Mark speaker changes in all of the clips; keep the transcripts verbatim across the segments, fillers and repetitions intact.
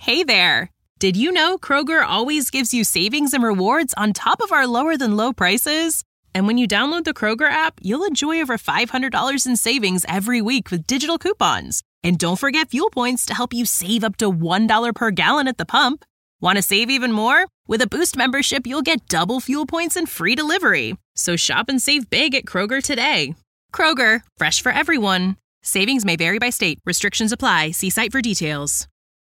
Speaker 1: Hey there! Did you know Kroger always gives you savings and rewards on top of our lower-than-low prices? And when you download the Kroger app, you'll enjoy over five hundred dollars in savings every week with digital coupons. And don't forget fuel points to help you save up to one dollar per gallon at the pump. Want to save even more? With a Boost membership, you'll get double fuel points and free delivery. So shop and save big at Kroger today. Kroger, fresh for everyone. Savings may vary by state. Restrictions apply. See site for details.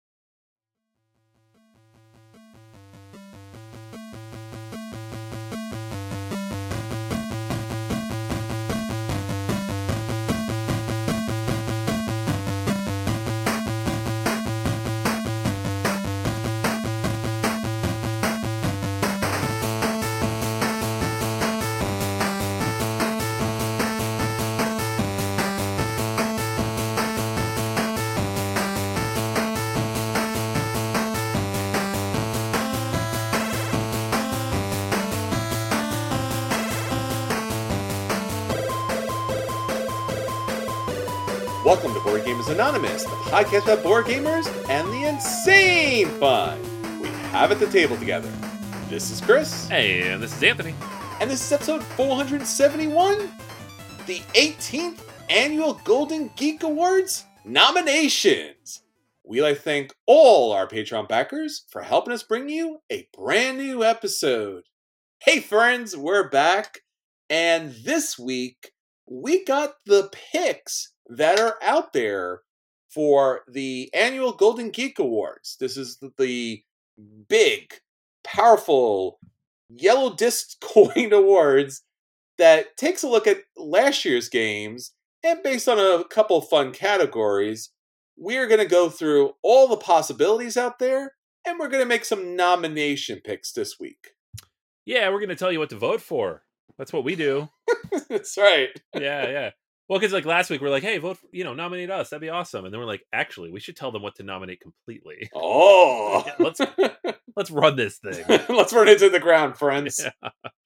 Speaker 2: Welcome to Board Gamers Anonymous, the podcast about board gamers and the insane fun we have at the table together. This is Chris.
Speaker 3: Hey, and this is Anthony.
Speaker 2: And this is episode four hundred seventy-one, the eighteenth Annual Golden Geek Awards nominations. We'd like to thank all our Patreon backers for helping us bring you a brand new episode. Hey friends, we're back, and this week we got the picks that are out there for the annual Golden Geek Awards. This is the big, powerful, yellow disc coin awards that takes a look at last year's games, and based on a couple fun categories, we're going to go through all the possibilities out there, and we're going to make some nomination picks this week.
Speaker 3: Yeah, we're going to tell you what to vote for. That's what we do.
Speaker 2: That's right.
Speaker 3: Yeah, yeah. Well, because like last week, we're like, hey, vote, for, you know, nominate us. That'd be awesome. And then we're like, actually, we should tell them what to nominate completely.
Speaker 2: Oh!
Speaker 3: Yeah, let's let's run this thing.
Speaker 2: Let's run into the ground, friends.
Speaker 3: Yeah.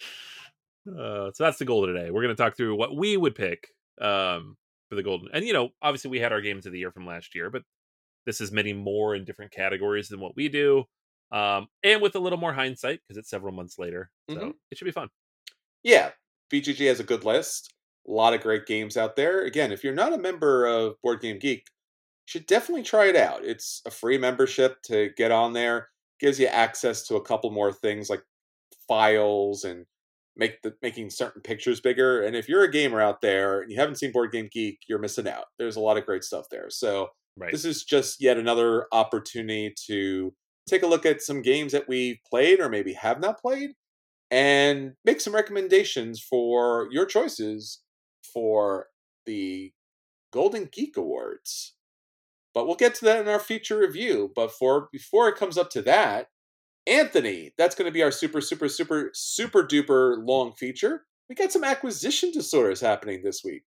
Speaker 3: Uh, so that's the goal today. We're going to talk through what we would pick um, for the Golden. And, you know, obviously we had our games of the year from last year, but this is many more in different categories than what we do. Um, and with a little more hindsight, because it's several months later. So mm-hmm. It should be fun.
Speaker 2: Yeah, B G G has a good list. A lot of great games out there. Again, if you're not a member of Board Game Geek, you should definitely try it out. It's a free membership to get on there. Gives you access to a couple more things like files and make the making certain pictures bigger. And if you're a gamer out there and you haven't seen Board Game Geek, you're missing out. There's a lot of great stuff there. So right. This is just yet another opportunity to take a look at some games that we've played or maybe have not played and make some recommendations for your choices for the Golden Geek Awards. But we'll get to that in our feature review. But for before it comes up to that, Anthony, that's going to be our super, super, super, super duper long feature. We got some acquisition disorders happening this week.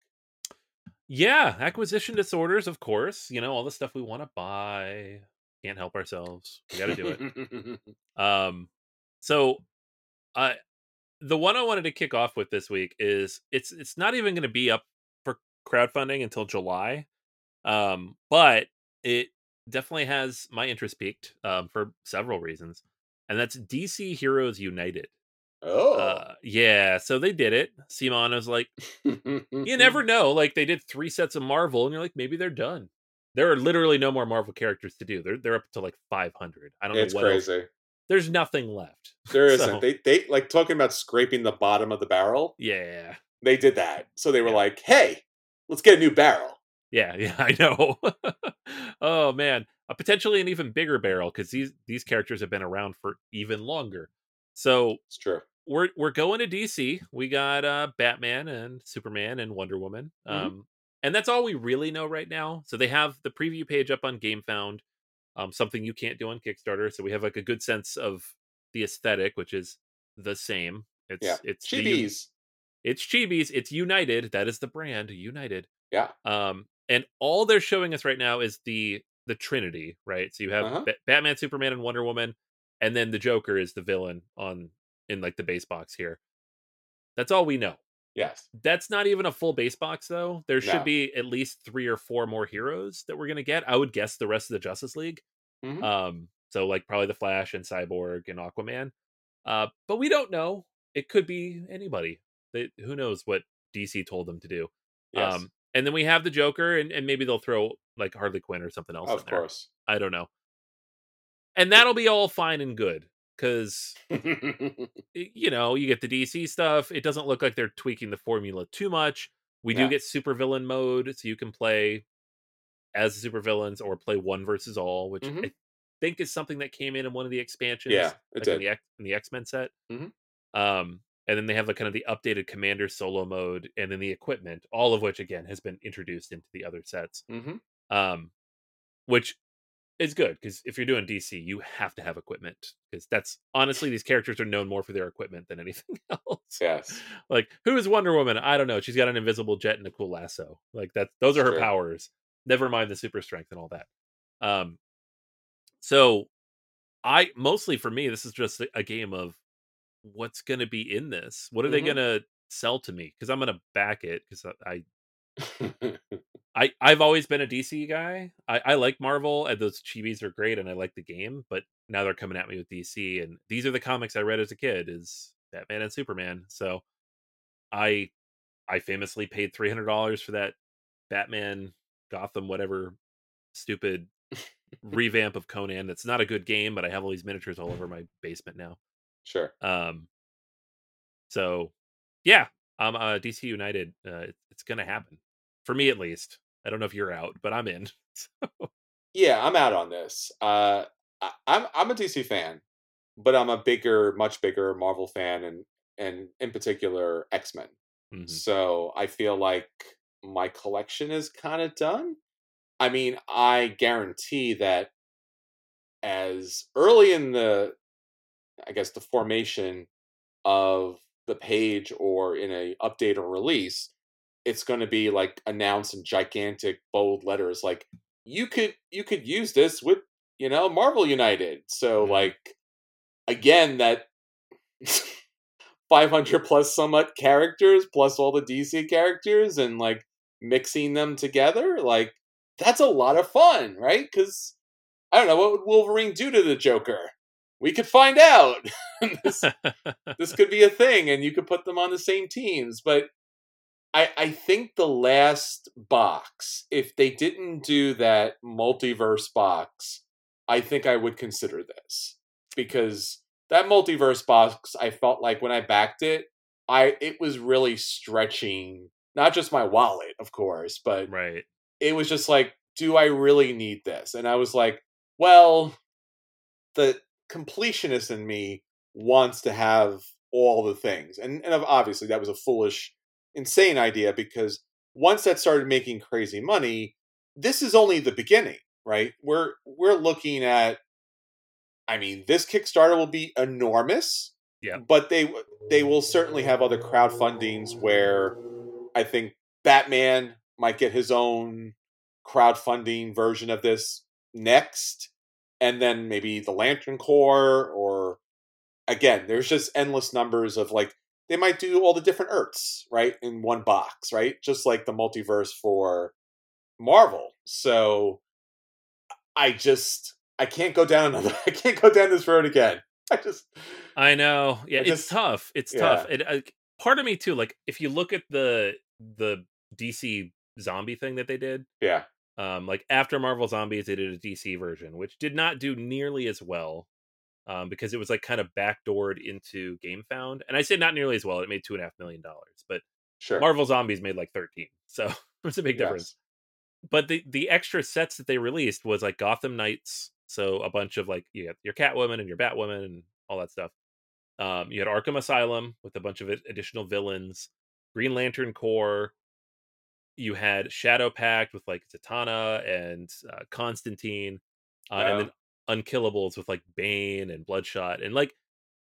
Speaker 3: Yeah, acquisition disorders, of course. You know, all the stuff we want to buy. Can't help ourselves. We got to do it. um, so, I... Uh, The one I wanted to kick off with this week is it's it's not even going to be up for crowdfunding until July, um, but it definitely has my interest peaked um, for several reasons, and that's D C Heroes United.
Speaker 2: Oh,
Speaker 3: uh, yeah, so they did it. Simon was like, you never know. Like they did three sets of Marvel, and you're like, maybe they're done. There are literally no more Marvel characters to do. They're they're up to like five hundred. I don't
Speaker 2: it's
Speaker 3: know what
Speaker 2: crazy.
Speaker 3: Else. There's nothing left.
Speaker 2: There isn't. So, they they like talking about scraping the bottom of the barrel.
Speaker 3: Yeah,
Speaker 2: they did that. So they were yeah. like, "Hey, let's get a new barrel."
Speaker 3: Yeah, yeah, I know. Oh man, a potentially an even bigger barrel because these these characters have been around for even longer. So
Speaker 2: it's true.
Speaker 3: We're we're going to D C. We got uh, Batman and Superman and Wonder Woman, mm-hmm. um, and that's all we really know right now. So they have the preview page up on GameFound. Um, something you can't do on Kickstarter. So we have like a good sense of the aesthetic, which is the same. It's
Speaker 2: yeah.
Speaker 3: it's
Speaker 2: Chibis.
Speaker 3: The, it's Chibis. It's United. That is the brand, United.
Speaker 2: Yeah.
Speaker 3: Um, and all they're showing us right now is the the Trinity, right? So you have
Speaker 2: uh-huh.
Speaker 3: ba- Batman, Superman, and Wonder Woman, and then the Joker is the villain on in like the base box here. That's all we know.
Speaker 2: Yes.
Speaker 3: That's not even a full base box, though. There should
Speaker 2: no.
Speaker 3: be at least three or four more heroes that we're going to get. I would guess the rest of the Justice League.
Speaker 2: Mm-hmm.
Speaker 3: Um, so like probably the Flash and Cyborg and Aquaman. Uh, but we don't know. It could be anybody. They, who knows what D C told them to do.
Speaker 2: Yes,
Speaker 3: Um, and then we have the Joker, and, and maybe they'll throw like Harley Quinn or something else in
Speaker 2: of
Speaker 3: there.
Speaker 2: course.
Speaker 3: I don't know. And that'll be all fine and good because you know you get the D C stuff. It doesn't look like they're tweaking the formula too much. We do
Speaker 2: Yeah.
Speaker 3: get supervillain mode, so you can play as the supervillains or play one versus all, which
Speaker 2: Mm-hmm.
Speaker 3: I think is something that came in in one of the expansions,
Speaker 2: Yeah, it
Speaker 3: like in
Speaker 2: did.
Speaker 3: the X, in the X Men set.
Speaker 2: Mhm.
Speaker 3: Um, and then they have the kind of the updated Commander solo mode, and then the equipment, all of which again has been introduced into the other sets.
Speaker 2: Mm-hmm.
Speaker 3: Um, which is good because if you're doing D C, you have to have equipment because that's honestly these characters are known more for their equipment than anything else.
Speaker 2: Yes,
Speaker 3: Like who is Wonder Woman? I don't know. She's got an invisible jet and a cool lasso. Like that. Those are
Speaker 2: it's
Speaker 3: her
Speaker 2: true.
Speaker 3: powers. Never mind the super strength and all that. Um, so I mostly for me, this is just a, a game of what's going to be in this. What are they
Speaker 2: Mm-hmm.
Speaker 3: going to sell to me? Because I'm going to back it because I, I I've always been a D C guy. I, I like Marvel and those chibis are great and I like the game, but now they're coming at me with D C and these are the comics I read as a kid is Batman and Superman. So I I famously paid three hundred dollars for that Batman Gotham whatever stupid revamp of Conan. That's not a good game, but I have all these miniatures all over my basement now.
Speaker 2: Sure.
Speaker 3: Um so yeah, I'm uh D C United. Uh, it's, it's gonna happen for me at least. I don't know if you're out, but I'm in.
Speaker 2: Yeah, I'm out on this. Uh, I, I'm I'm a D C fan, but I'm a bigger, much bigger Marvel fan, and and in particular X Men.
Speaker 3: Mhm.
Speaker 2: So I feel like my collection is kind of done. I mean, I guarantee that as early in the, I guess, the formation of the page or in a update or release, it's going to be like announced in gigantic bold letters like you could you could use this with, you know, Marvel United. So
Speaker 3: Mm.
Speaker 2: like again that five hundred plus somewhat characters plus all the D C characters and like mixing them together, like that's a lot of fun, right? Cuz I don't know, what would Wolverine do to the Joker? We could find out. this this could be a thing and you could put them on the same teams, but I, I think the last box, if they didn't do that multiverse box, I think I would consider this. Because that multiverse box, I felt like when I backed it, I it was really stretching not just my wallet, of course, but
Speaker 3: Right.
Speaker 2: it was just like, do I really need this? And I was like, well, the completionist in me wants to have all the things. And, and obviously that was a foolish, insane idea because once that started making crazy money, this is only the beginning, right? We're we're looking at, I mean, this Kickstarter will be enormous,
Speaker 3: Yeah.
Speaker 2: but they they will certainly have other crowdfundings where I think Batman might get his own crowdfunding version of this next, and then maybe the Lantern Corps, or again, there's just endless numbers of like they might do all the different Earths right in one box, right? Just like the multiverse for Marvel. So I just I can't go down another. I can't go down this road again. I just
Speaker 3: I know. Yeah,
Speaker 2: I
Speaker 3: it's
Speaker 2: just
Speaker 3: tough. It's tough.
Speaker 2: yeah
Speaker 3: It uh, part of me too. Like if you look at the the D C zombie thing that they did,
Speaker 2: yeah
Speaker 3: um, like after Marvel Zombies, they did a D C version, which did not do nearly as well. Um, because it was like kind of backdoored into GameFound, and I say not nearly as well. It made two and a half million dollars, but
Speaker 2: sure
Speaker 3: Marvel Zombies made like thirteen, so it's a big difference.
Speaker 2: yes
Speaker 3: But the the extra sets that they released was like Gotham Knights, so a bunch of like you got your Catwoman and your Batwoman and all that stuff. Um, you had Arkham Asylum with a bunch of additional villains, Green Lantern Corps. You had Shadow Pact with like Zatanna and uh, Constantine, uh, and
Speaker 2: wow
Speaker 3: then Unkillables with like Bane and Bloodshot, and like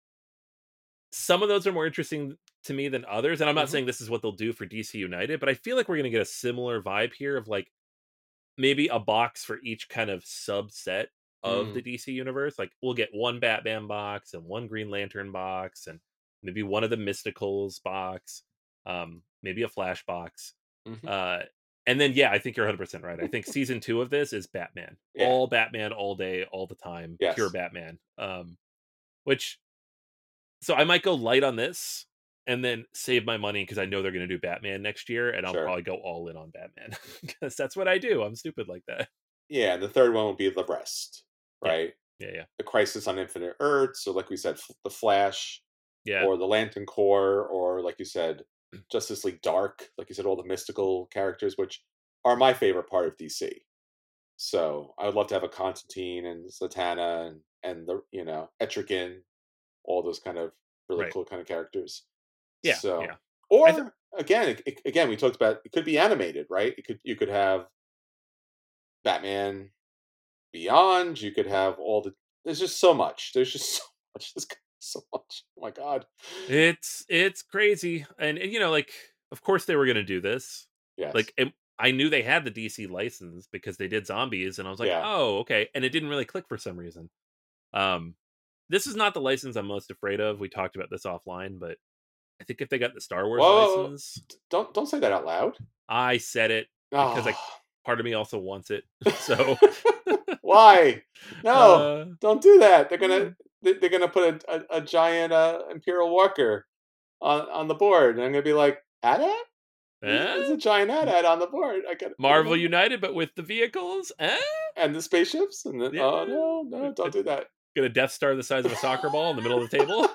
Speaker 3: some of those are more interesting to me than others. And I'm not
Speaker 2: hmm
Speaker 3: saying this is what they'll do for D C United, but I feel like we're going to get a similar vibe here of like maybe a box for each kind of subset of the
Speaker 2: mm,
Speaker 3: D C universe. Like we'll get one Batman box and one Green Lantern box and maybe one of the Mysticals box, um, maybe a Flash box.
Speaker 2: hmm
Speaker 3: Uh, And then, yeah, I think you're one hundred percent right. I think season two of this is Batman.
Speaker 2: Yeah.
Speaker 3: All Batman, all day, all the time.
Speaker 2: Yes.
Speaker 3: Pure Batman. Um, which, so I might go light on this and then save my money because I know they're going to do Batman next year, and I'll
Speaker 2: Sure.
Speaker 3: probably go all in on Batman because that's what I do. I'm stupid like that.
Speaker 2: Yeah, and the third one will be The Rest, right?
Speaker 3: Yeah, yeah,
Speaker 2: The Crisis on Infinite Earths, or like we said, The Flash,
Speaker 3: yeah.
Speaker 2: or the Lantern Corps, or like you said, Justice League Dark, like you said, all the mystical characters, which are my favorite part of D C. So I would love to have a Constantine and Zatanna and and the you know Etrigan, all those kind of really
Speaker 3: Right.
Speaker 2: cool kind of characters.
Speaker 3: Yeah,
Speaker 2: So
Speaker 3: yeah.
Speaker 2: or
Speaker 3: I th-
Speaker 2: again, it, it- again, we talked about it could be animated, right? It could you could have Batman Beyond. You could have all the. There's just so much. There's just so much. There's so much. Oh my god.
Speaker 3: It's it's crazy, and, and you know, like, of course they were going to do this.
Speaker 2: Yes.
Speaker 3: Like, and I knew they had the D C license because they did zombies, and I was like,
Speaker 2: Yeah.
Speaker 3: oh, okay. And it didn't really click for some reason. Um, this is not the license I'm most afraid of. We talked about this offline, but I think if they got the Star Wars
Speaker 2: Whoa,
Speaker 3: license,
Speaker 2: don't don't say that out loud.
Speaker 3: I said it because
Speaker 2: Oh.
Speaker 3: I part of me also wants it. So
Speaker 2: why? No,
Speaker 3: uh,
Speaker 2: don't do that. They're gonna they- they're gonna put a a, a giant uh, Imperial Walker on on the board, and I'm gonna be like, AT-AT? There's
Speaker 3: eh?
Speaker 2: a giant AT-AT on the board. I got
Speaker 3: Marvel United, but with the vehicles, eh?
Speaker 2: and the spaceships, and the,
Speaker 3: Yeah.
Speaker 2: oh no, no, don't do that.
Speaker 3: Get a Death Star the size of a soccer ball in the middle of the table.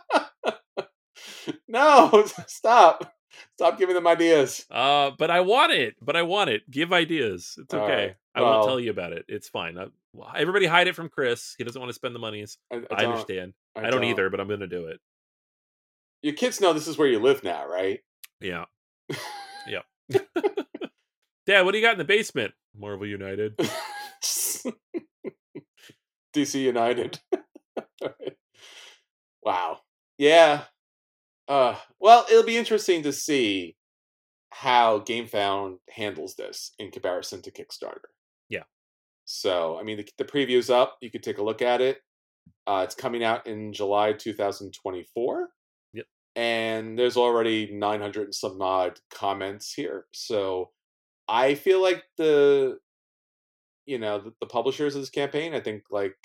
Speaker 2: No, stop. Stop giving them ideas.
Speaker 3: Uh, but I want it. But I want it. Give ideas. It's
Speaker 2: All
Speaker 3: okay.
Speaker 2: right.
Speaker 3: I won't
Speaker 2: Well-
Speaker 3: tell you about it. It's fine. I, well, everybody hide it from Chris. He doesn't want to spend the monies.
Speaker 2: I,
Speaker 3: I,
Speaker 2: don't-
Speaker 3: understand. I, don't, either, but I'm going to do it.
Speaker 2: Your kids know this is where you live now, right?
Speaker 3: Yeah. Yeah. Dad, what do you got in the basement? Marvel United.
Speaker 2: D C United. Wow. Yeah. Uh, well, it'll be interesting to see how GameFound handles this in comparison to Kickstarter.
Speaker 3: Yeah.
Speaker 2: So, I mean, the, the preview's up. You could take a look at it. Uh, it's coming out in July two thousand twenty-four.
Speaker 3: Yep.
Speaker 2: And there's already nine hundred and some odd comments here. So I feel like the, you know, the, the publishers of this campaign, I think, like,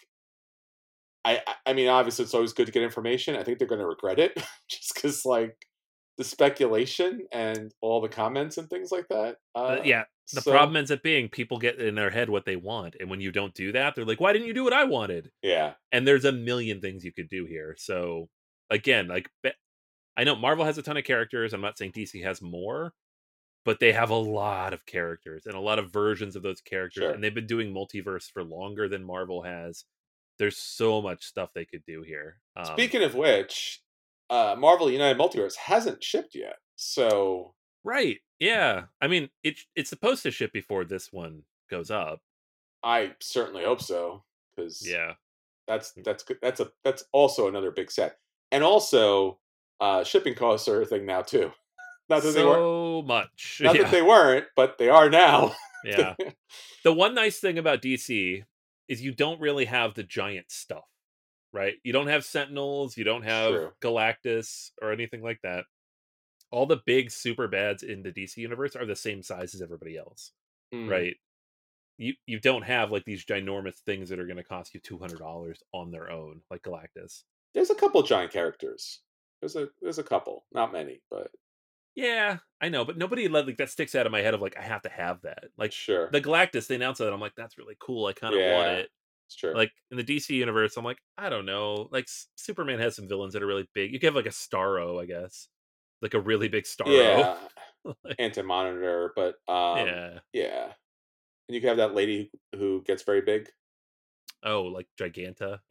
Speaker 2: I, I mean, obviously, it's always good to get information. I think they're going to regret it just because, like, the speculation and all the comments and things like that. Uh,
Speaker 3: But yeah, the
Speaker 2: so-
Speaker 3: problem ends up being people get in their head what they want. And when you don't do that, they're like, why didn't you do what I wanted?
Speaker 2: Yeah.
Speaker 3: And there's a million things you could do here. So, again, like, be- I know Marvel has a ton of characters. I'm not saying D C has more, but they have a lot of characters and a lot of versions of those characters.
Speaker 2: Sure.
Speaker 3: And they've been doing multiverse for longer than Marvel has. There's so much stuff they could do here. Um,
Speaker 2: Speaking of which, uh, Marvel United Multiverse hasn't shipped yet. So,
Speaker 3: right. Yeah. I mean, it it's supposed to ship before this one goes up.
Speaker 2: I certainly hope so. Because
Speaker 3: Yeah.
Speaker 2: that's, that's, good. that's, a, that's also another big set. And also, uh, shipping costs are a thing now, too. Not that, they, were,
Speaker 3: So much.
Speaker 2: not
Speaker 3: yeah.
Speaker 2: that they weren't, but they are now.
Speaker 3: yeah. The one nice thing about D C is you don't really have the giant stuff, right? You don't have Sentinels, you don't have
Speaker 2: True.
Speaker 3: Galactus or anything like that. All the big super bads in the D C universe are the same size as everybody else,
Speaker 2: Mm.
Speaker 3: right? You you don't have like these ginormous things that are going to cost you two hundred dollars on their own, like Galactus.
Speaker 2: There's a couple giant characters. There's a there's a couple, not many, but
Speaker 3: Yeah, I know, but nobody like that sticks out of my head of like I have to have that. Like
Speaker 2: sure,
Speaker 3: the Galactus, they announced that I'm like that's really cool. I kind of
Speaker 2: Yeah.
Speaker 3: want it.
Speaker 2: it's true.
Speaker 3: Like in the D C universe, I'm like I don't know. Like S- Superman has some villains that are really big. You could have like a Starro, I guess, like a really big Starro.
Speaker 2: yeah,
Speaker 3: Like,
Speaker 2: Anti-Monitor, but um, yeah.
Speaker 3: yeah.
Speaker 2: and you can have that lady who gets very big.
Speaker 3: Oh, like Giganta.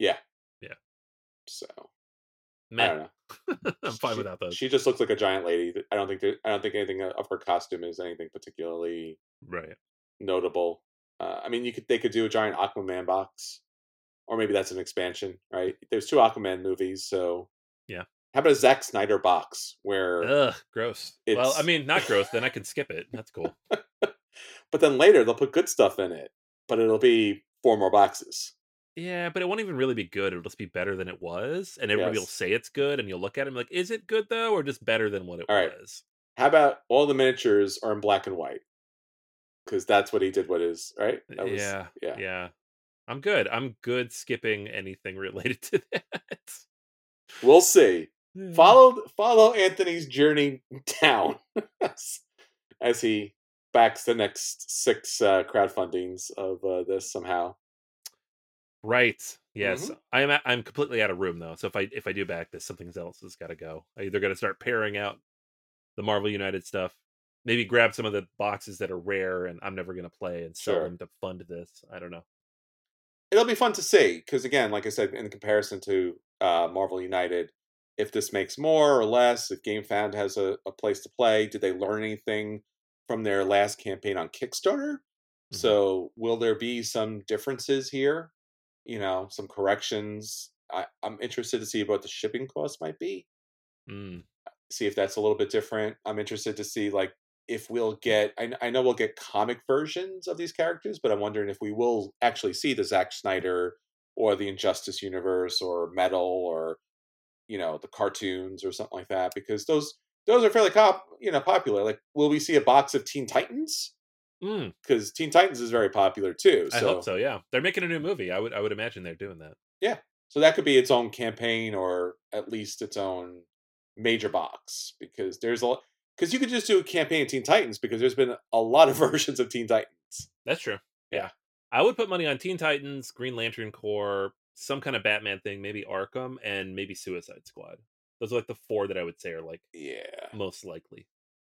Speaker 2: So I
Speaker 3: Meh.
Speaker 2: don't know.
Speaker 3: I'm fine
Speaker 2: She-
Speaker 3: without those.
Speaker 2: She just looks like a giant lady. I don't think there, I don't think anything of her costume is anything particularly
Speaker 3: Right.
Speaker 2: notable. Uh, I mean, you could they could do a giant Aquaman box, or maybe that's an expansion, right? There's two Aquaman movies, so
Speaker 3: Yeah.
Speaker 2: How about a Zack Snyder box where?
Speaker 3: Ugh, gross. Well, I
Speaker 2: It's-
Speaker 3: mean, not gross. Then I can skip it. That's cool.
Speaker 2: But then later they'll put good stuff in it, but it'll be four more boxes.
Speaker 3: Yeah, but it won't even really be good. It'll just be better than it was, and everybody will
Speaker 2: Yes.
Speaker 3: say it's good, and you'll look at it and be like, "Is it good though, or just better than what it
Speaker 2: All right.
Speaker 3: was?"
Speaker 2: How about all the miniatures are in black and white? because that's what he did with his, right? That was,
Speaker 3: Yeah,
Speaker 2: yeah.
Speaker 3: yeah. I'm good. I'm good skipping anything related to that.
Speaker 2: We'll see.
Speaker 3: Yeah.
Speaker 2: Follow follow Anthony's journey down as, as he backs the next six uh, crowdfundings of uh, this somehow.
Speaker 3: Right. Yes.
Speaker 2: hmm
Speaker 3: I'm a- I'm completely out of room though. So if I if I do back this, something else has got to go. I either got to start pairing out the Marvel United stuff, maybe grab some of the boxes that are rare and I'm never going to play and sell
Speaker 2: Sure.
Speaker 3: them to fund this. I don't know.
Speaker 2: It'll be fun to see because, again, like I said, in comparison to uh, Marvel United, if this makes more or less, if GameFound has a, a place to play, did they learn anything from their last campaign on Kickstarter?
Speaker 3: hmm
Speaker 2: So, will there be some differences here? You know, some corrections. I, I'm interested to see what the shipping cost might be.
Speaker 3: Mm.
Speaker 2: See if that's a little bit different. I'm interested to see like if we'll get. I, I know we'll get comic versions of these characters, but I'm wondering if we will actually see the Zack Snyder or the Injustice universe or Metal or you know the cartoons or something like that because those those are fairly cop you know popular. Like, will we see a box of Teen Titans?
Speaker 3: Mm.
Speaker 2: Because Teen Titans is very popular too.
Speaker 3: I hope
Speaker 2: So
Speaker 3: so. Yeah, they're making a new movie. I would I would imagine they're doing that.
Speaker 2: yeah, so that could be its own campaign or at least its own major box because there's a because you could just do a campaign of Teen Titans because there's been a lot of versions of Teen Titans.
Speaker 3: That's true.
Speaker 2: Yeah,
Speaker 3: Yeah, I would put money on Teen Titans, Green Lantern Corps, some kind of Batman thing, maybe Arkham, and maybe Suicide Squad. Those are like the four that I would say are like
Speaker 2: yeah.
Speaker 3: most likely.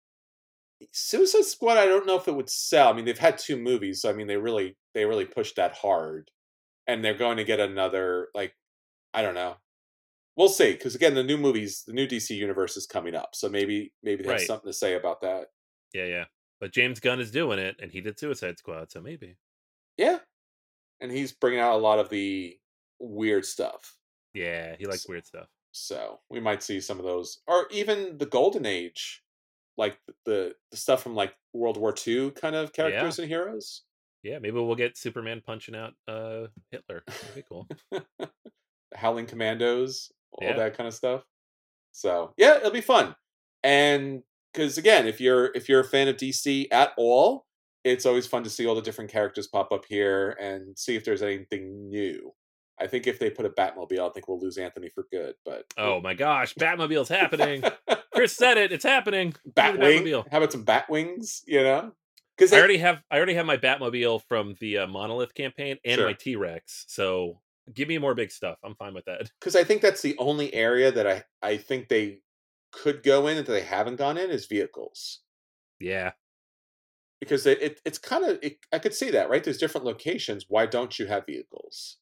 Speaker 2: Suicide Squad, I don't know if it would sell. I mean, they've had two movies, so I mean, they really they really pushed that hard, and they're going to get another. Like, I don't know. We'll see because again, the new movies, the new D C universe is coming up, so maybe maybe they have
Speaker 3: Right.
Speaker 2: something to say about that.
Speaker 3: Yeah, yeah. But James Gunn is doing it, and he did Suicide Squad, so maybe.
Speaker 2: Yeah, and he's bringing out a lot of the weird stuff.
Speaker 3: Yeah, he likes weird stuff.
Speaker 2: So we might see some of those, or even the Golden Age, like the the stuff from like World War Two kind of
Speaker 3: Yeah,
Speaker 2: characters and heroes.
Speaker 3: yeah. Maybe we'll get Superman punching out uh Hitler. That'd be cool.
Speaker 2: Howling Commandos, all
Speaker 3: Yeah.
Speaker 2: that kind of stuff. So yeah, it'll be fun. And because again, if you're if you're a fan of D C at all, it's always fun to see all the different characters pop up here and see if there's anything new. I think if they put a Batmobile, I think we'll lose Anthony for good. But
Speaker 3: Oh my gosh, Batmobile's happening. Chris said it. It's happening. Give me the
Speaker 2: Batwing,
Speaker 3: Batmobile.
Speaker 2: how about some Batwings? You know, because
Speaker 3: I already have. I already have my Batmobile from the uh, Monolith campaign and my
Speaker 2: sure.
Speaker 3: T Rex. So give me more big stuff. I'm fine with that.
Speaker 2: Because I think that's the only area that I I think they could go in that they haven't gone in is vehicles.
Speaker 3: Yeah.
Speaker 2: Because it, it it's kind of it, I could see that, right? There's different locations. Why don't you have vehicles?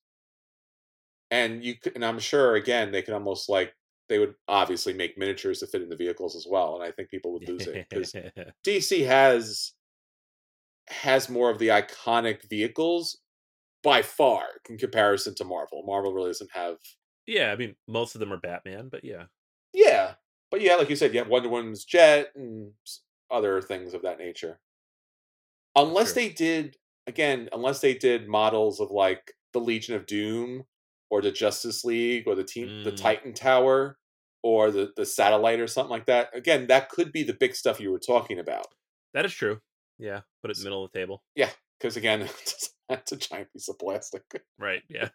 Speaker 2: And you could, and I'm sure again they can almost like they would obviously make miniatures to fit in the vehicles as well. And I think people would lose it because D C has has more of the iconic vehicles by far in comparison to Marvel. Marvel really doesn't have.
Speaker 3: Yeah. I mean, most of them are Batman, but yeah.
Speaker 2: Yeah, but yeah, like you said, you have Wonder Woman's jet and s- other things of that nature. Unless
Speaker 3: True.
Speaker 2: they did again, unless they did models of like the Legion of Doom or the Justice League or the team, the
Speaker 3: Mm,
Speaker 2: Titan Tower or the the satellite or something like that. Again, that could be the big stuff you were talking about.
Speaker 3: that is true. Yeah. Put it in the
Speaker 2: S-
Speaker 3: middle of the table.
Speaker 2: Yeah, because again, that's a giant piece of plastic.
Speaker 3: Right. Yeah.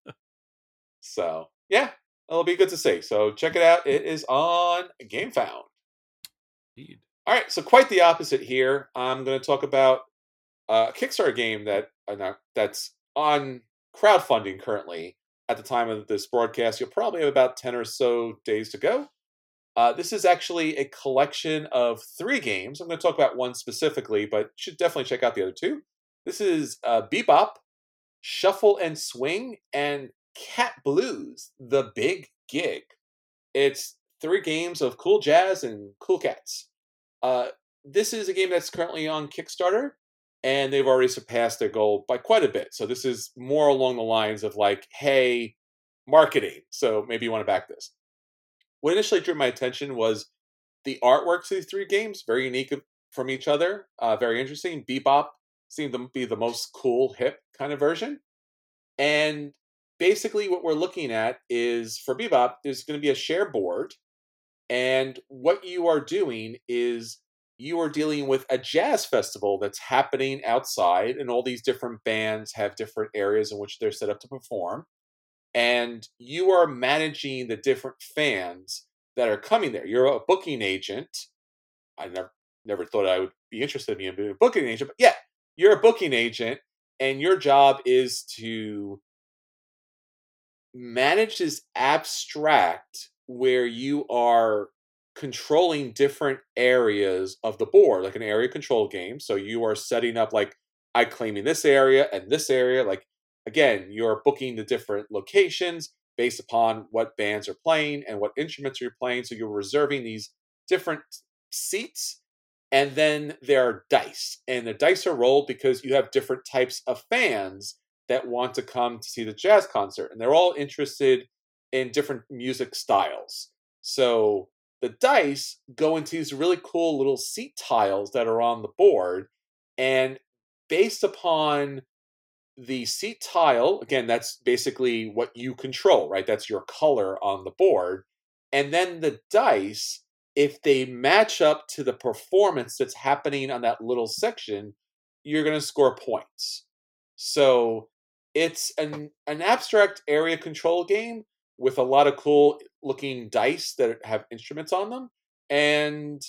Speaker 2: So yeah, it'll be good to see. So check it out. It is on GameFound.
Speaker 3: Indeed.
Speaker 2: All right, so quite the opposite here. I'm going to talk about a Kickstarter game that uh, not- that's on crowdfunding currently. At the time of this broadcast, you'll probably have about ten or so days to go. Uh, this is actually a collection of three games. I'm going to talk about one specifically, but you should definitely check out the other two. This is uh, Bebop, Shuffle and Swing, and Cat Blues, The Big Gig. It's three games of cool jazz and cool cats. Uh, this is a game that's currently on Kickstarter, and they've already surpassed their goal by quite a bit. So this is more along the lines of like, hey, marketing. So maybe you want to back this. What initially drew my attention was the artworks of these three games, very unique from each other, uh, very interesting. Bebop seemed to be the most cool, hip kind of version. And basically, what we're looking at is for Bebop, there's going to be a share board. And what you are doing is you are dealing with a jazz festival that's happening outside, and all these different bands have different areas in which they're set up to perform. And you are managing the different fans that are coming there. You're a booking agent. I never never thought I would be interested in being a booking agent, but yeah, you're a booking agent, and your job is to manage this abstract where you are controlling different areas of the board, like an area control game. So you are setting up, like, I claiming this area and this area. Like, again, you're booking the different locations based upon what bands are playing and what instruments you're playing. So you're reserving these different seats. And then there are dice. And the dice are rolled because you have different types of fans that want to come to see the jazz concert. And they're all interested in different music styles. So the dice go into these really cool little seat tiles that are on the board. And based upon the seat tile, again, that's basically what you control, right? That's your color on the board. And then the dice, if they match up to the performance that's happening on that little section, you're going to score points. So it's an, an abstract area control game with a lot of cool looking dice that have instruments on them. And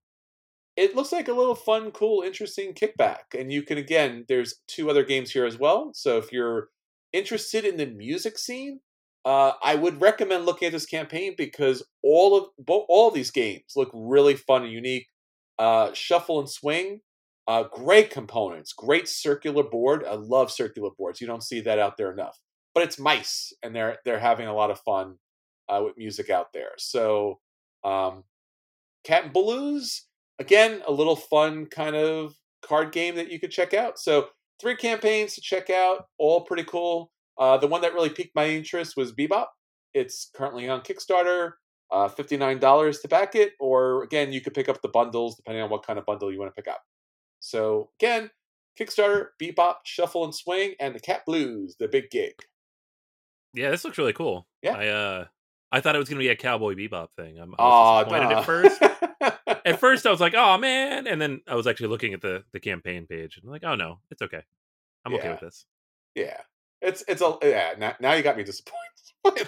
Speaker 2: it looks like a little fun, cool, interesting kickback. And you can, again, there's two other games here as well. So if you're interested in the music scene, uh, I would recommend looking at this campaign because all of bo- all of these games look really fun and unique. Uh, Shuffle and Swing, uh, great components, great circular board. I love circular boards. You don't see that out there enough. But it's mice, and they're they're having a lot of fun uh, with music out there. So, um, Cat and Balloons, again, a little fun kind of card game that you could check out. So three campaigns to check out, all pretty cool. Uh, the one that really piqued my interest was Bebop. It's currently on Kickstarter, uh, fifty-nine dollars to back it. Or, again, you could pick up the bundles depending on what kind of bundle you want to pick up. So, again, Kickstarter, Bebop, Shuffle and Swing, and the Cat Blues, the big gig.
Speaker 3: Yeah, this looks really cool.
Speaker 2: Yeah.
Speaker 3: I uh, I thought it was going to be a Cowboy Bebop thing. I'm, I
Speaker 2: Aw,
Speaker 3: was disappointed
Speaker 2: duh.
Speaker 3: at first. At first, I was like, "Oh man!" And then I was actually looking at the the campaign page, and I'm like, "Oh no, it's okay. I'm okay
Speaker 2: Yeah.
Speaker 3: with this."
Speaker 2: Yeah, it's it's a yeah. Now, now you got me disappointed.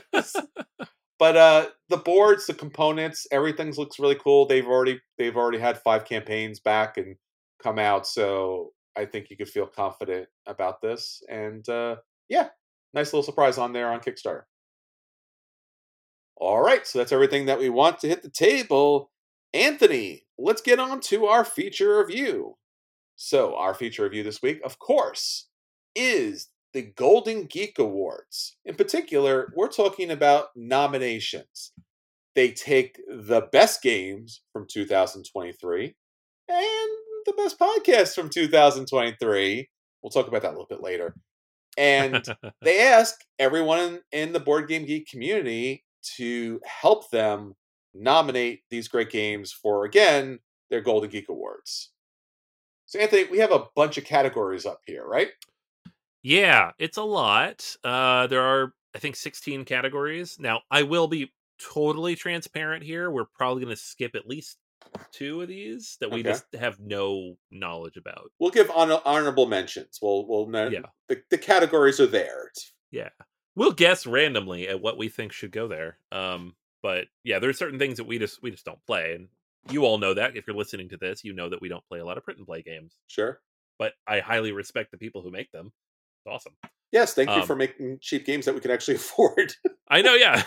Speaker 2: But uh, the boards, the components, everything looks really cool. They've already they've already had five campaigns back and come out, so I think you could feel confident about this. And uh, yeah, nice little surprise on there on Kickstarter. All right, so that's everything that we want to hit the table. Anthony, let's get on to our feature review. So our feature review this week, of course, is the Golden Geek Awards. In particular, we're talking about nominations. They take the best games from two thousand twenty-three and the best podcasts from two thousand twenty-three. We'll talk about that a little bit later. And they ask everyone in the Board Game Geek community to help them nominate these great games for, again, their Golden Geek Awards. So, Anthony, we have a bunch of categories up here, right?
Speaker 3: Yeah, it's a lot. Uh, there are, I think, sixteen categories. Now, I will be totally transparent here. We're probably going to skip at least two of these that we
Speaker 2: Okay.
Speaker 3: just have no knowledge about.
Speaker 2: We'll give honor- honorable mentions. We'll, we'll know
Speaker 3: Yeah.
Speaker 2: the, the categories are there. It's-
Speaker 3: Yeah. We'll guess randomly at what we think should go there. Um, but yeah, there's certain things that we just we just don't play. And you all know that. If you're listening to this, you know that we don't play a lot of print and play games.
Speaker 2: Sure.
Speaker 3: But I highly respect the people who make them. It's awesome.
Speaker 2: Yes, thank you
Speaker 3: Um,
Speaker 2: for making cheap games that we can actually afford.
Speaker 3: I know, yeah.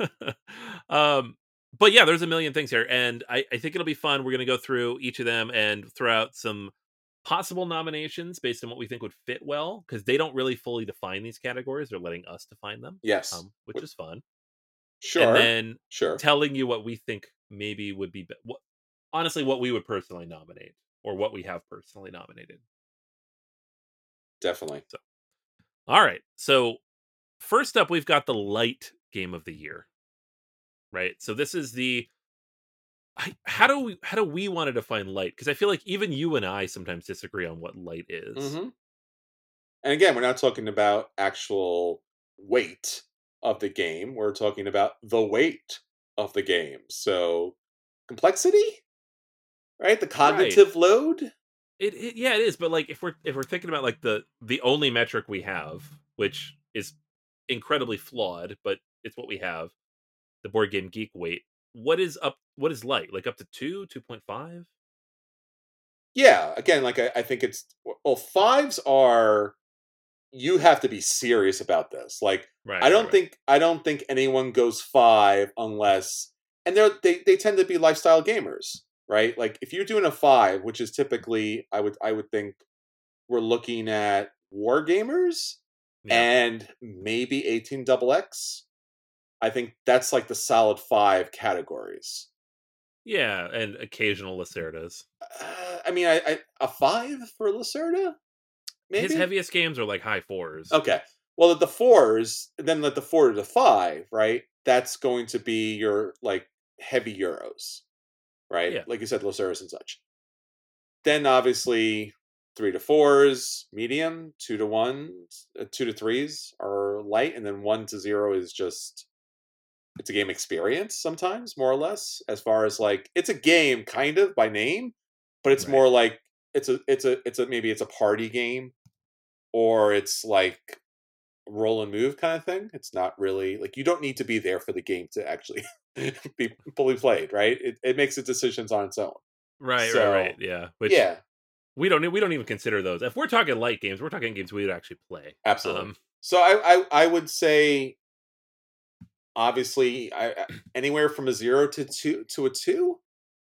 Speaker 3: um, but yeah, there's a million things here, and I, I think it'll be fun. We're going to go through each of them and throw out some possible nominations based on what we think would fit well, because they don't really fully define these categories. They're letting us define them,
Speaker 2: Yes.
Speaker 3: um, which is fun.
Speaker 2: Sure.
Speaker 3: And then
Speaker 2: sure.
Speaker 3: telling you what we think maybe would be, be- what, honestly, what we would personally nominate, or what we have personally nominated.
Speaker 2: Definitely.
Speaker 3: So, all right. So first up, we've got the light game of the year. Right. So this is the I, how do we how do we want to define light? Because I feel like even you and I sometimes disagree on what light is.
Speaker 2: Mm-hmm. And again, we're not talking about actual weight of the game. We're talking about the weight of the game. So complexity? right? The cognitive right. load.
Speaker 3: It, it yeah, it is. But like, if we're if we're thinking about like the the only metric we have, which is incredibly flawed, but it's what we have, the Board Game Geek weight. What is up? What is light? Like up to two, two point five?
Speaker 2: Yeah. Again, like I, I think it's well, fives are. You have to be serious about this. Like,
Speaker 3: right,
Speaker 2: I don't
Speaker 3: right,
Speaker 2: think
Speaker 3: right.
Speaker 2: I don't think anyone goes five unless, and they're they they tend to be lifestyle gamers, right? Like, if you're doing a five, which is typically, I would I would think we're looking at war gamers yeah. and maybe eighteen double X. I think that's like the solid five categories.
Speaker 3: Yeah, and occasional Lacerdas.
Speaker 2: Uh, I mean, I, I a five for Lacerda. Maybe?
Speaker 3: His heaviest games are like high fours.
Speaker 2: Okay. Well, at the fours, then at the four to the five, right? That's going to be your like heavy Euros, right?
Speaker 3: Yeah.
Speaker 2: Like you said, Lacerdas and such. Then obviously three to fours, medium. Two to ones, uh, two to threes are light, and then one to zero is just it's a game experience sometimes, more or less. As far as like it's a game, kind of by name, but it's right. more like. It's a, it's a, it's a, maybe it's a party game, or it's like roll and move kind of thing. It's not really like you don't need to be there for the game to actually be fully played, right? It it makes its decisions on its own.
Speaker 3: Right, so, right, right. Yeah,
Speaker 2: Which, yeah.
Speaker 3: We don't we don't even consider those. If we're talking light games, we're talking games we would actually play.
Speaker 2: Absolutely. Um, so I, I I would say, obviously, I, anywhere from a zero to two to a two.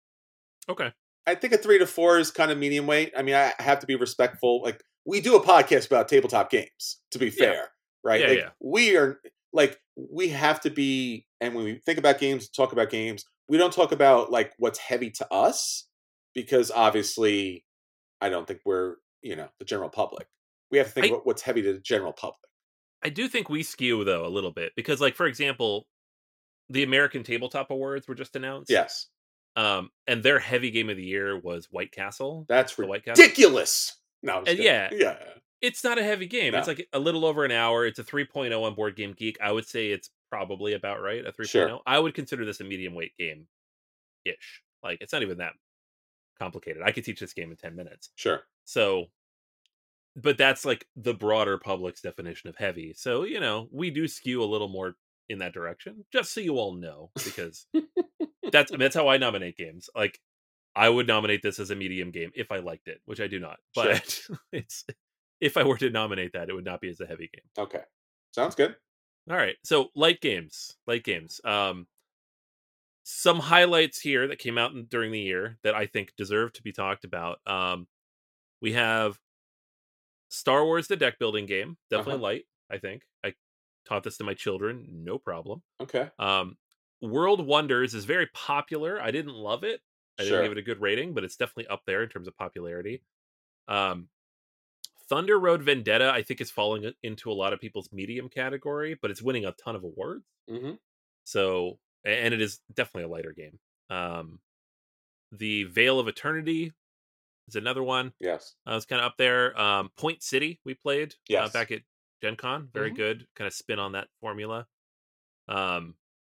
Speaker 3: Okay.
Speaker 2: I think a three to four is kind of medium weight. I mean, I have to be respectful. Like, we do a podcast about tabletop games, to be fair,
Speaker 3: yeah.
Speaker 2: right?
Speaker 3: Yeah,
Speaker 2: like,
Speaker 3: yeah.
Speaker 2: We are, like, we have to be, and when we think about games, talk about games, we don't talk about, like, what's heavy to us, because obviously, I don't think we're, you know, the general public. We have to think I, about what's heavy to the general public.
Speaker 3: I do think we skew, though, a little bit, because, like, for example, the American Tabletop Awards were just announced.
Speaker 2: Yes.
Speaker 3: Um, and their heavy game of the year was White Castle.
Speaker 2: That's
Speaker 3: White
Speaker 2: ridiculous.
Speaker 3: Castle.
Speaker 2: No,
Speaker 3: and yeah,
Speaker 2: yeah,
Speaker 3: it's not a heavy game. No. It's like a little over an hour. It's a three point oh on Board Game Geek. I would say it's probably about right, a three point oh. Sure. I would consider this a medium weight game ish. Like, it's not even that complicated. I could teach this game in ten minutes.
Speaker 2: Sure.
Speaker 3: So, but that's like the broader public's definition of heavy. So, you know, we do skew a little more in that direction, just so you all know, because that's I mean, that's how I nominate games. Like, I would nominate this as a medium game if I liked it, which I do not. But sure. it's if I were to nominate that, it would not be as a heavy game.
Speaker 2: Okay, sounds good.
Speaker 3: All right, so light games, light games. Um, some highlights here that came out during the year that I think deserve to be talked about. Um, we have Star Wars: The Deck Building Game, definitely uh-huh. light. I think I taught this to my children, no problem.
Speaker 2: Okay.
Speaker 3: Um, World Wonders is very popular. I didn't love it. I
Speaker 2: sure.
Speaker 3: didn't give it a good rating, but it's definitely up there in terms of popularity. Um, Thunder Road Vendetta, I think, is falling into a lot of people's medium category, but it's winning a ton of awards.
Speaker 2: Mm-hmm.
Speaker 3: So, and it is definitely a lighter game. Um, the Veil of Eternity is another one.
Speaker 2: Yes.
Speaker 3: Uh, it's kind of up there. Um, Point City, we played
Speaker 2: yes.
Speaker 3: uh, back at Gen Con. Very mm-hmm. good. Kind of spin on that formula. Um,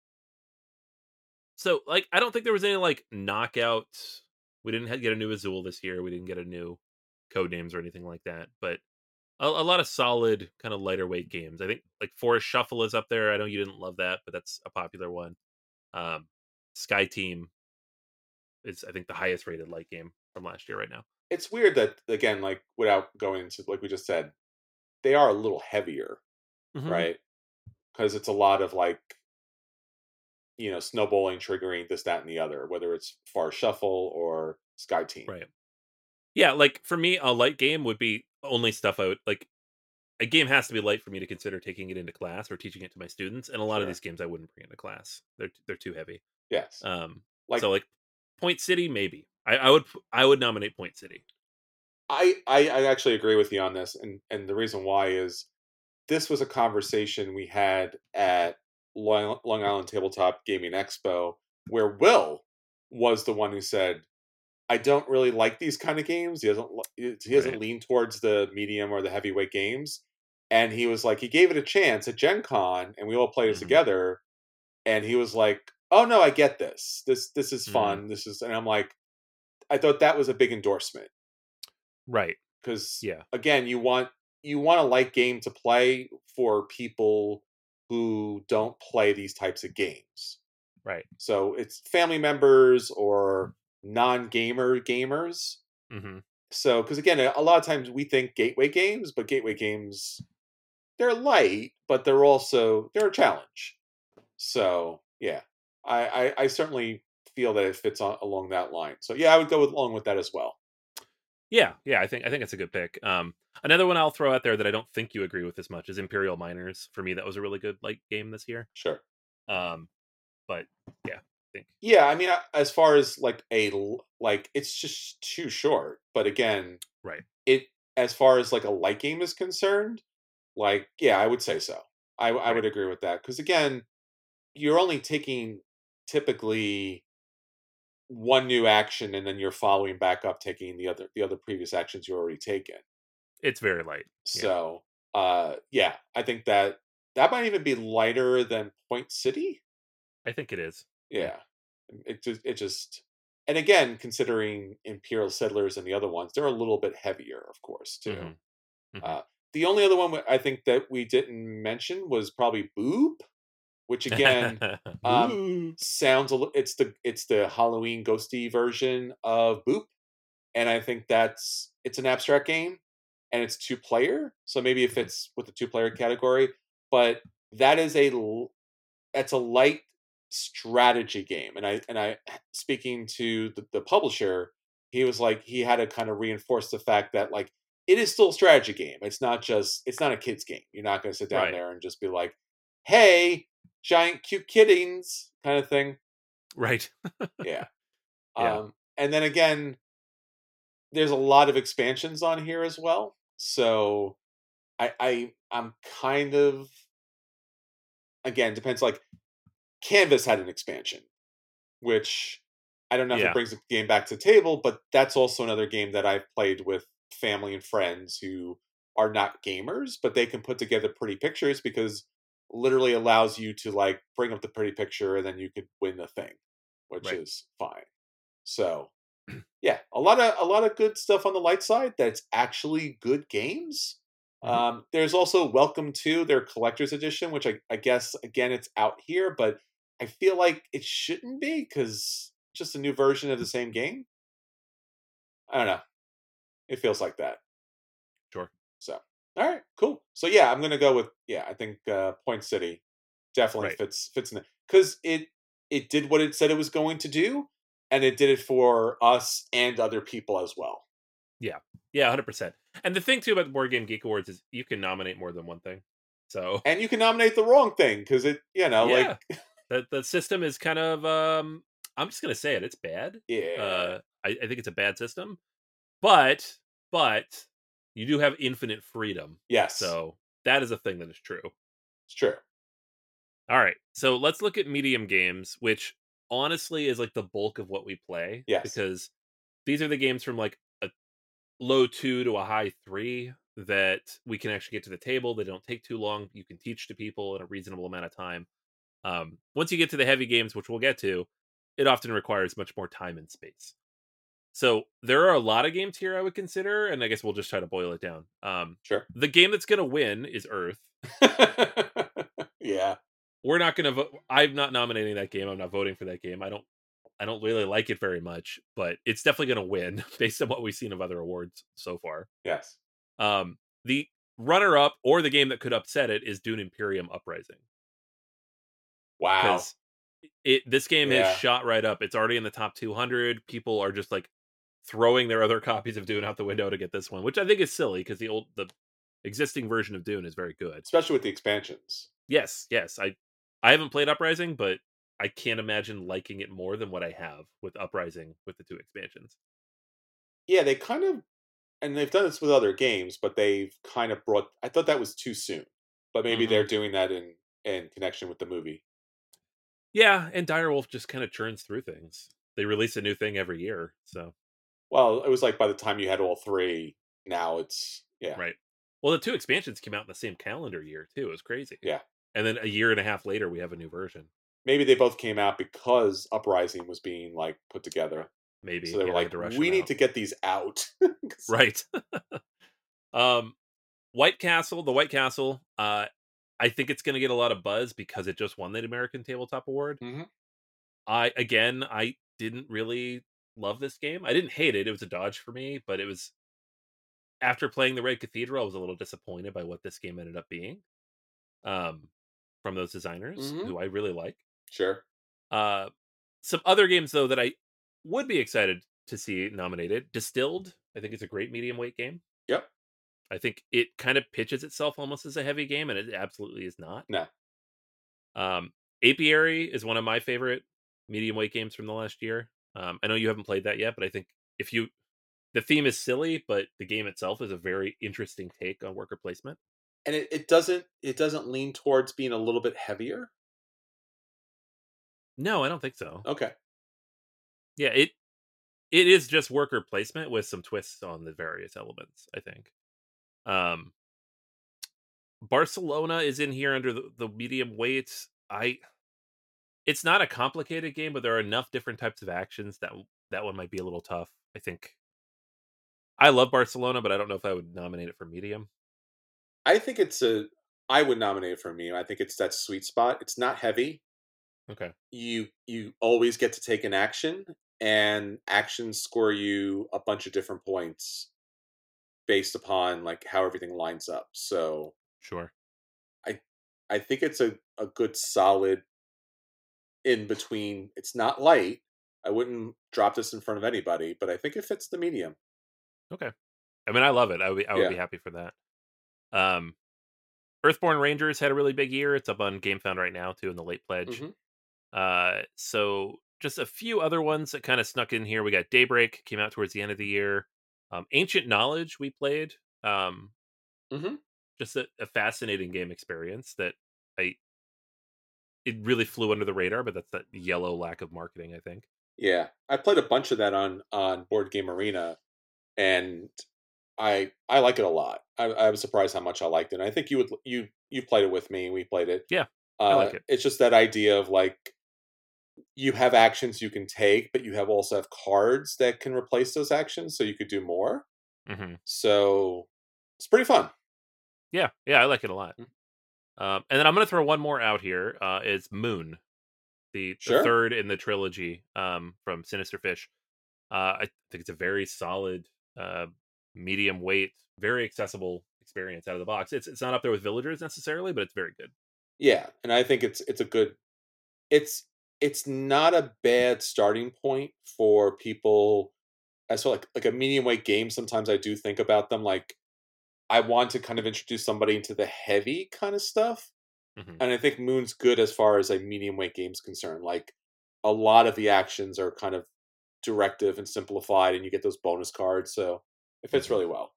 Speaker 3: so, like, I don't think there was any, like, knockout. We didn't get a new Azul this year. We didn't get a new Codenames or anything like that. But a, a lot of solid, kind of lighter weight games. I think, like, Forest Shuffle is up there. I know you didn't love that, but that's a popular one. Um, Sky Team is, I think, the highest rated light game from last year right now.
Speaker 2: It's weird that, again, like, without going into, like we just said, they are a little heavier, mm-hmm. right? Because it's a lot of, like, you know, snowballing, triggering this, that, and the other, whether it's Forest Shuffle or Sky Team.
Speaker 3: Right. Yeah, like, for me, a light game would be only stuff I would, like, a game has to be light for me to consider taking it into class or teaching it to my students, and a lot sure. of these games I wouldn't bring into class. They're they're too heavy.
Speaker 2: Yes.
Speaker 3: Um. Like, so, like, Point City, maybe. I, I would I would nominate Point City.
Speaker 2: I, I, I actually agree with you on this, and, and the reason why is this was a conversation we had at Long, Long Island Tabletop Gaming Expo, where Will was the one who said, I don't really like these kind of games. He doesn't he doesn't right. lean towards the medium or the heavyweight games. And he was like, he gave it a chance at Gen Con, and we all played it mm-hmm. together. And he was like, oh no, I get this. This this is fun. Mm-hmm. This is, and I'm like, I thought that was a big endorsement.
Speaker 3: Right.
Speaker 2: Because
Speaker 3: Yeah.
Speaker 2: again, you want you want a light game to play for people who don't play these types of games.
Speaker 3: Right.
Speaker 2: So it's family members or non-gamer gamers.
Speaker 3: Mm-hmm.
Speaker 2: So, because again, a lot of times we think gateway games, but gateway games, they're light, but they're also they're a challenge. So yeah, I I, I certainly feel that it fits on, along that line. So yeah, I would go with, along with that as well.
Speaker 3: Yeah, yeah, I think I think it's a good pick. Um, another one I'll throw out there that I don't think you agree with as much is Imperial Miners. For me, that was a really good like game this year.
Speaker 2: Sure.
Speaker 3: Um, but yeah, I think
Speaker 2: Yeah, I mean, as far as like a like, it's just too short. But again,
Speaker 3: right.
Speaker 2: It as far as like a light game is concerned, like yeah, I would say so. I I
Speaker 3: Right.
Speaker 2: would agree with that because again, you're only taking typically one new action and then you're following back up taking the other the other previous actions you already taken.
Speaker 3: It's very light. Yeah.
Speaker 2: So, uh yeah, I think that that might even be lighter than Point City.
Speaker 3: I think it is.
Speaker 2: Yeah. It just it just and again, considering Imperial Settlers and the other ones, they're a little bit heavier, of course, too.
Speaker 3: Mm-hmm. Mm-hmm.
Speaker 2: Uh, the only other one I think that we didn't mention was probably Boop, which again um, sounds a little. It's the it's the Halloween ghosty version of Boop, and I think that's it's an abstract game, and it's two player, so maybe it fits with the two player category. But that is a l- that's a light strategy game, and I and I speaking to the, the publisher, he was like he had to kind of reinforce the fact that like it is still a strategy game. It's not just it's not a kids game. You're not going to sit down
Speaker 3: Right.
Speaker 2: there and just be like, "Hey, giant cute kittings," kind of thing.
Speaker 3: Right.
Speaker 2: Yeah.
Speaker 3: Yeah.
Speaker 2: Um, and then again, there's a lot of expansions on here as well. So I, I I'm kind of again depends like Canvas had an expansion, which I don't know if
Speaker 3: Yeah.
Speaker 2: it brings the game back to the table, but that's also another game that I've played with family and friends who are not gamers, but they can put together pretty pictures because literally allows you to like bring up the pretty picture and then you could win the thing, which
Speaker 3: Right.
Speaker 2: is fine. So yeah, a lot of a lot of good stuff on the light side that's actually good games.
Speaker 3: Mhm.
Speaker 2: Um, there's also Welcome to their collector's edition, which I, I guess again it's out here, but I feel like it shouldn't be because just a new version of the same game. I don't know. It feels like that.
Speaker 3: Sure.
Speaker 2: So all right, cool. So yeah, I'm gonna go with yeah. I think uh, Point City definitely
Speaker 3: Right.
Speaker 2: fits fits in it because it it did what it said it was going to do, and it did it for us and other people as well.
Speaker 3: Yeah. Yeah, one hundred percent. And the thing too about the Board Game Geek Awards is you can nominate more than one thing. So
Speaker 2: And you can nominate the wrong thing because it, you know,
Speaker 3: yeah,
Speaker 2: like
Speaker 3: the the system is kind of um I'm just gonna say it, it's bad.
Speaker 2: yeah,
Speaker 3: Uh I, I think it's a bad system. But but you do have infinite freedom.
Speaker 2: yes,
Speaker 3: So that is a thing that is true.
Speaker 2: it's true.
Speaker 3: All right. So let's look at medium games, which honestly is like the bulk of what we play.
Speaker 2: Yes.
Speaker 3: Because these are the games from like a low two to a high three that we can actually get to the table. They don't take too long. You can teach to people in a reasonable amount of time. Um, once you get to the heavy games, which we'll get to, it often requires much more time and space. So there are a lot of games here I would consider, and I guess we'll just try to boil it down. Um,
Speaker 2: Sure.
Speaker 3: the game that's going to win is Earth.
Speaker 2: Yeah.
Speaker 3: We're not going to vote. I'm not nominating that game. I'm not voting for that game. I don't. I don't really like it very much, but it's definitely going to win based on what we've seen of other awards so far.
Speaker 2: Yes.
Speaker 3: Um, the runner-up or the game that could upset it is Dune Imperium Uprising.
Speaker 2: Wow.
Speaker 3: Because it this game
Speaker 2: Yeah.
Speaker 3: is shot right up. It's already in the top two hundred. People are just like throwing their other copies of Dune out the window to get this one, which I think is silly because the old the existing version of Dune is very good.
Speaker 2: Especially with the expansions.
Speaker 3: Yes, yes. I I haven't played Uprising, but I can't imagine liking it more than what I have with Uprising with the two expansions.
Speaker 2: Yeah, they kind of, and they've done this with other games, but they've kind of brought. I thought that was too soon, but maybe
Speaker 3: Mhm.
Speaker 2: they're doing that in in connection with the movie.
Speaker 3: Yeah, and Direwolf just kind of churns through things. They release a new thing every year, so
Speaker 2: Well, it was like by the time you had all three, now it's yeah.
Speaker 3: right. Well, the two expansions came out in the same calendar year too. It was crazy.
Speaker 2: Yeah.
Speaker 3: And then a year and a half later, we have a new version.
Speaker 2: Maybe they both came out because Uprising was being like put together.
Speaker 3: maybe.
Speaker 2: So they were
Speaker 3: Yeah, they
Speaker 2: like,
Speaker 3: had to rush
Speaker 2: we
Speaker 3: them
Speaker 2: need
Speaker 3: out.
Speaker 2: to get these out.
Speaker 3: Right. um, White Castle, the White Castle. Uh, I think it's going to get a lot of buzz because it just won the American Tabletop Award.
Speaker 2: Mm-hmm.
Speaker 3: I again, I didn't really love this game. I didn't hate it. It was a dodge for me, but it was after playing the Red Cathedral, I was a little disappointed by what this game ended up being. Um, from those designers
Speaker 2: Mm-hmm.
Speaker 3: who I really like.
Speaker 2: Sure.
Speaker 3: Uh, some other games though that I would be excited to see nominated. Distilled, I think it's a great medium weight game.
Speaker 2: Yep.
Speaker 3: I think it kind of pitches itself almost as a heavy game, and it absolutely is not.
Speaker 2: No.
Speaker 3: Um, Apiary is one of my favorite medium weight games from the last year. Um, I know you haven't played that yet, but I think if you, the theme is silly, but the game itself is a very interesting take on worker placement.
Speaker 2: And it, it doesn't it doesn't lean towards being a little bit heavier.
Speaker 3: No, I don't think so.
Speaker 2: Okay.
Speaker 3: Yeah, it it is just worker placement with some twists on the various elements, I think. Um, Barcelona is in here under the, the medium weight. I it's not a complicated game, but there are enough different types of actions that that one might be a little tough. I think I love Barcelona, but I don't know if I would nominate it for medium.
Speaker 2: I think it's a I would nominate it for me. I think it's that sweet spot. It's not heavy.
Speaker 3: Okay.
Speaker 2: You you always get to take an action, and actions score you a bunch of different points based upon like how everything lines up. So
Speaker 3: Sure.
Speaker 2: I I think it's a, a good solid in between. It's not light. I wouldn't drop this in front of anybody, but I think it fits the medium.
Speaker 3: Okay. I mean, I love it. I would be, I would
Speaker 2: Yeah.
Speaker 3: be happy for that. Um, Earthborn Rangers had a really big year. It's up on GameFound right now too in the late pledge.
Speaker 2: Mhm.
Speaker 3: Uh, so just a few other ones that kind of snuck in here. We got Daybreak came out towards the end of the year. Um, Ancient Knowledge we played. Um,
Speaker 2: Mhm.
Speaker 3: just a, a fascinating game experience that I it really flew under the radar, but that's that yellow lack of marketing, I think.
Speaker 2: Yeah. I played a bunch of that on on Board Game Arena, and I I like it a lot. I, I was surprised how much I liked it. And I think you would you you played it with me. We played it.
Speaker 3: Yeah, I
Speaker 2: Uh,
Speaker 3: like it.
Speaker 2: it's just that idea of like you have actions you can take, but you have also have cards that can replace those actions, so you could do more.
Speaker 3: hmm
Speaker 2: So it's pretty fun.
Speaker 3: Yeah, yeah, I like it a lot.
Speaker 2: Mm.
Speaker 3: Um, and then I'm going to throw one more out here. Uh, is Moon, the, the
Speaker 2: Sure.
Speaker 3: third in the trilogy um, from Sinister Fish. Uh, I think it's a very solid, uh, medium weight, very accessible experience out of the box. It's it's not up there with Villagers necessarily, but it's very good.
Speaker 2: Yeah, and I think it's it's a good it's it's not a bad starting point for people. As for like like a medium weight game, sometimes I do think about them like I want to kind of introduce somebody into the heavy kind of stuff.
Speaker 3: hmm
Speaker 2: And I think Moon's good as far as a medium weight game's concerned. Like a lot of the actions are kind of directive and simplified, and you get those bonus cards, so it fits
Speaker 3: hmm
Speaker 2: really well.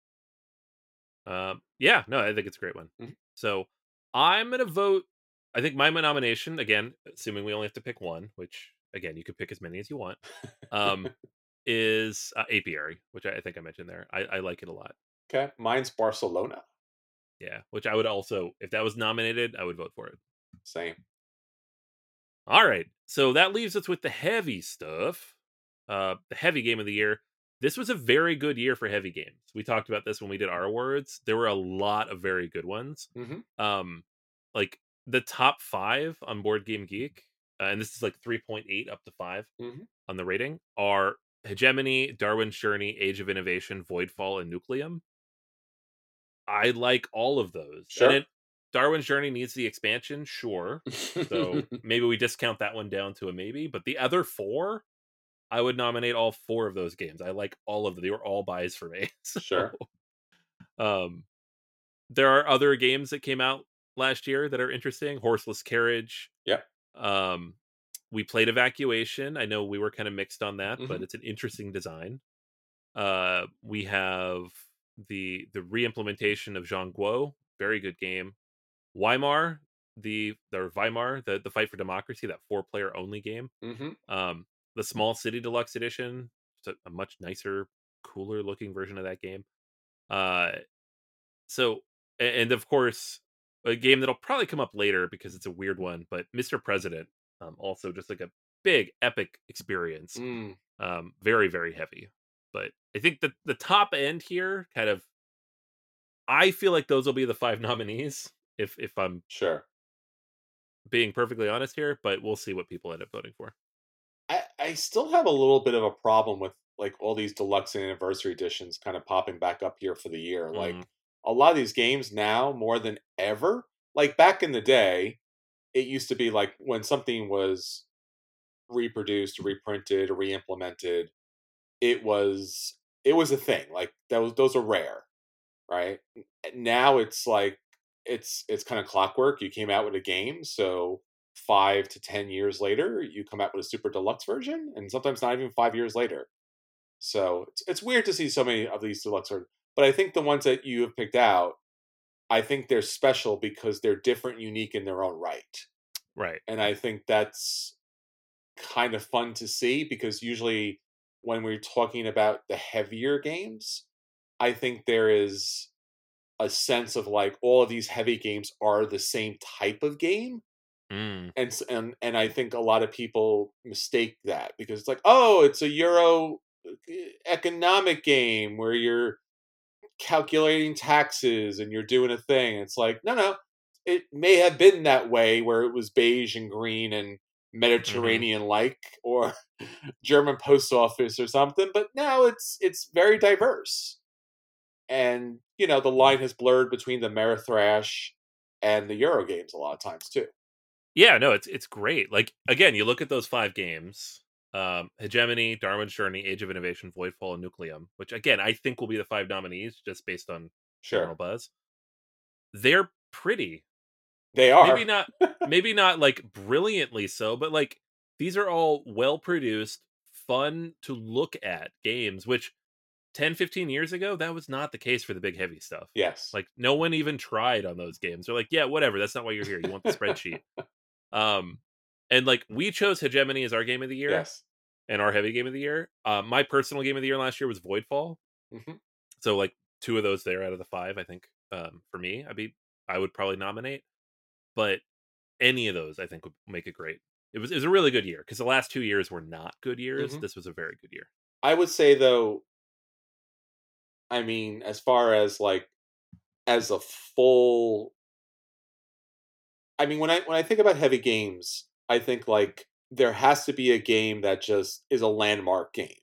Speaker 3: Um, yeah, no, I think it's a great one.
Speaker 2: Mhm.
Speaker 3: So I'm gonna vote. I think my nomination, again, assuming we only have to pick one, which again you could pick as many as you want, um, is uh, Apiary, which I, I think I mentioned there. I, I like it a lot.
Speaker 2: Okay, mine's Barcelona.
Speaker 3: Yeah, which I would also, if that was nominated, I would vote for it.
Speaker 2: Same.
Speaker 3: All right, so that leaves us with the heavy stuff, uh, the heavy game of the year. This was a very good year for heavy games. We talked about this when we did our awards. There were a lot of very good ones.
Speaker 2: Hmm.
Speaker 3: Um, like the top five on Board Game Geek, uh, and this is like three point eight up to five
Speaker 2: Hmm.
Speaker 3: on the rating, are Hegemony, Darwin's Journey, Age of Innovation, Voidfall, and Nucleum. I like all of those.
Speaker 2: Sure.
Speaker 3: And it, Darwin's Journey needs the expansion, sure. So maybe we discount that one down to a maybe. But the other four, I would nominate all four of those games. I like all of them. They were all buys for me. So,
Speaker 2: Sure.
Speaker 3: um, there are other games that came out last year that are interesting. Horseless Carriage.
Speaker 2: Yep.
Speaker 3: Um, we played Evacuation. I know we were kind of mixed on that,
Speaker 2: Mhm.
Speaker 3: but it's an interesting design. Uh, we have the the re-implementation of Jean Guo, very good game. Weimar, the the Weimar, the the Fight for Democracy, that four player only game.
Speaker 2: Hmm.
Speaker 3: Um, the Small City Deluxe Edition, it's a, a much nicer, cooler looking version of that game. Uh, so a- and of course a game that'll probably come up later because it's a weird one, but Mister President, um, also just like a big epic experience.
Speaker 2: Mm.
Speaker 3: Um, very, very heavy. But I think that the top end here kind of, I feel like those will be the five nominees if if I'm
Speaker 2: Sure.
Speaker 3: being perfectly honest here, but we'll see what people end up voting for.
Speaker 2: I, I still have a little bit of a problem with like all these deluxe and anniversary editions kind of popping back up here for the year.
Speaker 3: Mm,
Speaker 2: Like a lot of these games now, more than ever, like back in the day, it used to be like when something was reproduced, reprinted, re-implemented, it was it was a thing. Like those those are rare, right? Now it's like it's it's kind of clockwork. You came out with a game, so five to ten years later, you come out with a super deluxe version, and sometimes not even five years later. So it's it's weird to see so many of these deluxe versions. But I think the ones that you have picked out, I think they're special because they're different, unique in their own right.
Speaker 3: right.
Speaker 2: And I think that's kind of fun to see because usually when we're talking about the heavier games, I think there is a sense of like all of these heavy games are the same type of game.
Speaker 3: Mm,
Speaker 2: And s- and and I think a lot of people mistake that because it's like, oh, it's a Euro uh, economic game where you're calculating taxes and you're doing a thing. It's like, no, no, it may have been that way where it was beige and green and
Speaker 3: hmm
Speaker 2: Mediterranean like or German post office or something, but now it's it's very diverse. And you know, the line has blurred between the Amerithrash and the Euro games a lot of times too.
Speaker 3: Yeah, no, it's it's great. Like again, you look at those five games: um, Hegemony, Darwin's Journey, Age of Innovation, Voidfall, and Nucleum. Which again, I think will be the five nominees just based on general
Speaker 2: Sure.
Speaker 3: buzz. They're pretty.
Speaker 2: They
Speaker 3: Maybe
Speaker 2: are.
Speaker 3: not, maybe not like brilliantly so, but like these are all well produced, fun to look at games. Which ten, fifteen years ago, that was not the case for the big heavy stuff.
Speaker 2: Yes.
Speaker 3: Like no one even tried on those games. They're like, yeah, whatever. That's not why you're here. You want the spreadsheet. Um, and like we chose Hegemony as our game of the year
Speaker 2: Yes.
Speaker 3: and our heavy game of the year. Um, my personal game of the year last year was Voidfall.
Speaker 2: Hmm.
Speaker 3: So like two of those there out of the five, I think, um, for me, I'd be I would probably nominate. But any of those, I think, would make it great. It was it was a really good year because the last two years were not good years.
Speaker 2: Hmm.
Speaker 3: This was a very good year.
Speaker 2: I would say though, I mean, as far as like as a full, I mean, when I when I think about heavy games, I think like there has to be a game that just is a landmark game,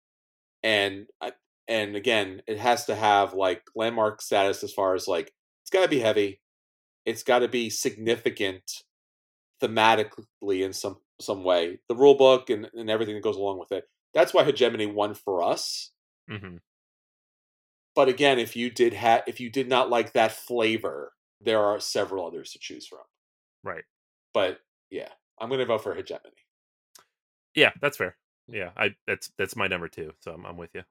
Speaker 2: and I, and again, it has to have like landmark status as far as like it's got to be heavy, it's got to be significant thematically in some some way, the rule book and, and everything that goes along with it. That's why Hegemony won for us.
Speaker 3: Hmm
Speaker 2: But again, if you did ha- if you did not like that flavor, there are several others to choose from.
Speaker 3: Right.
Speaker 2: But yeah, I'm going to vote for Hegemony.
Speaker 3: Yeah, that's fair. Yeah, I that's that's my number two. So I'm, I'm with you.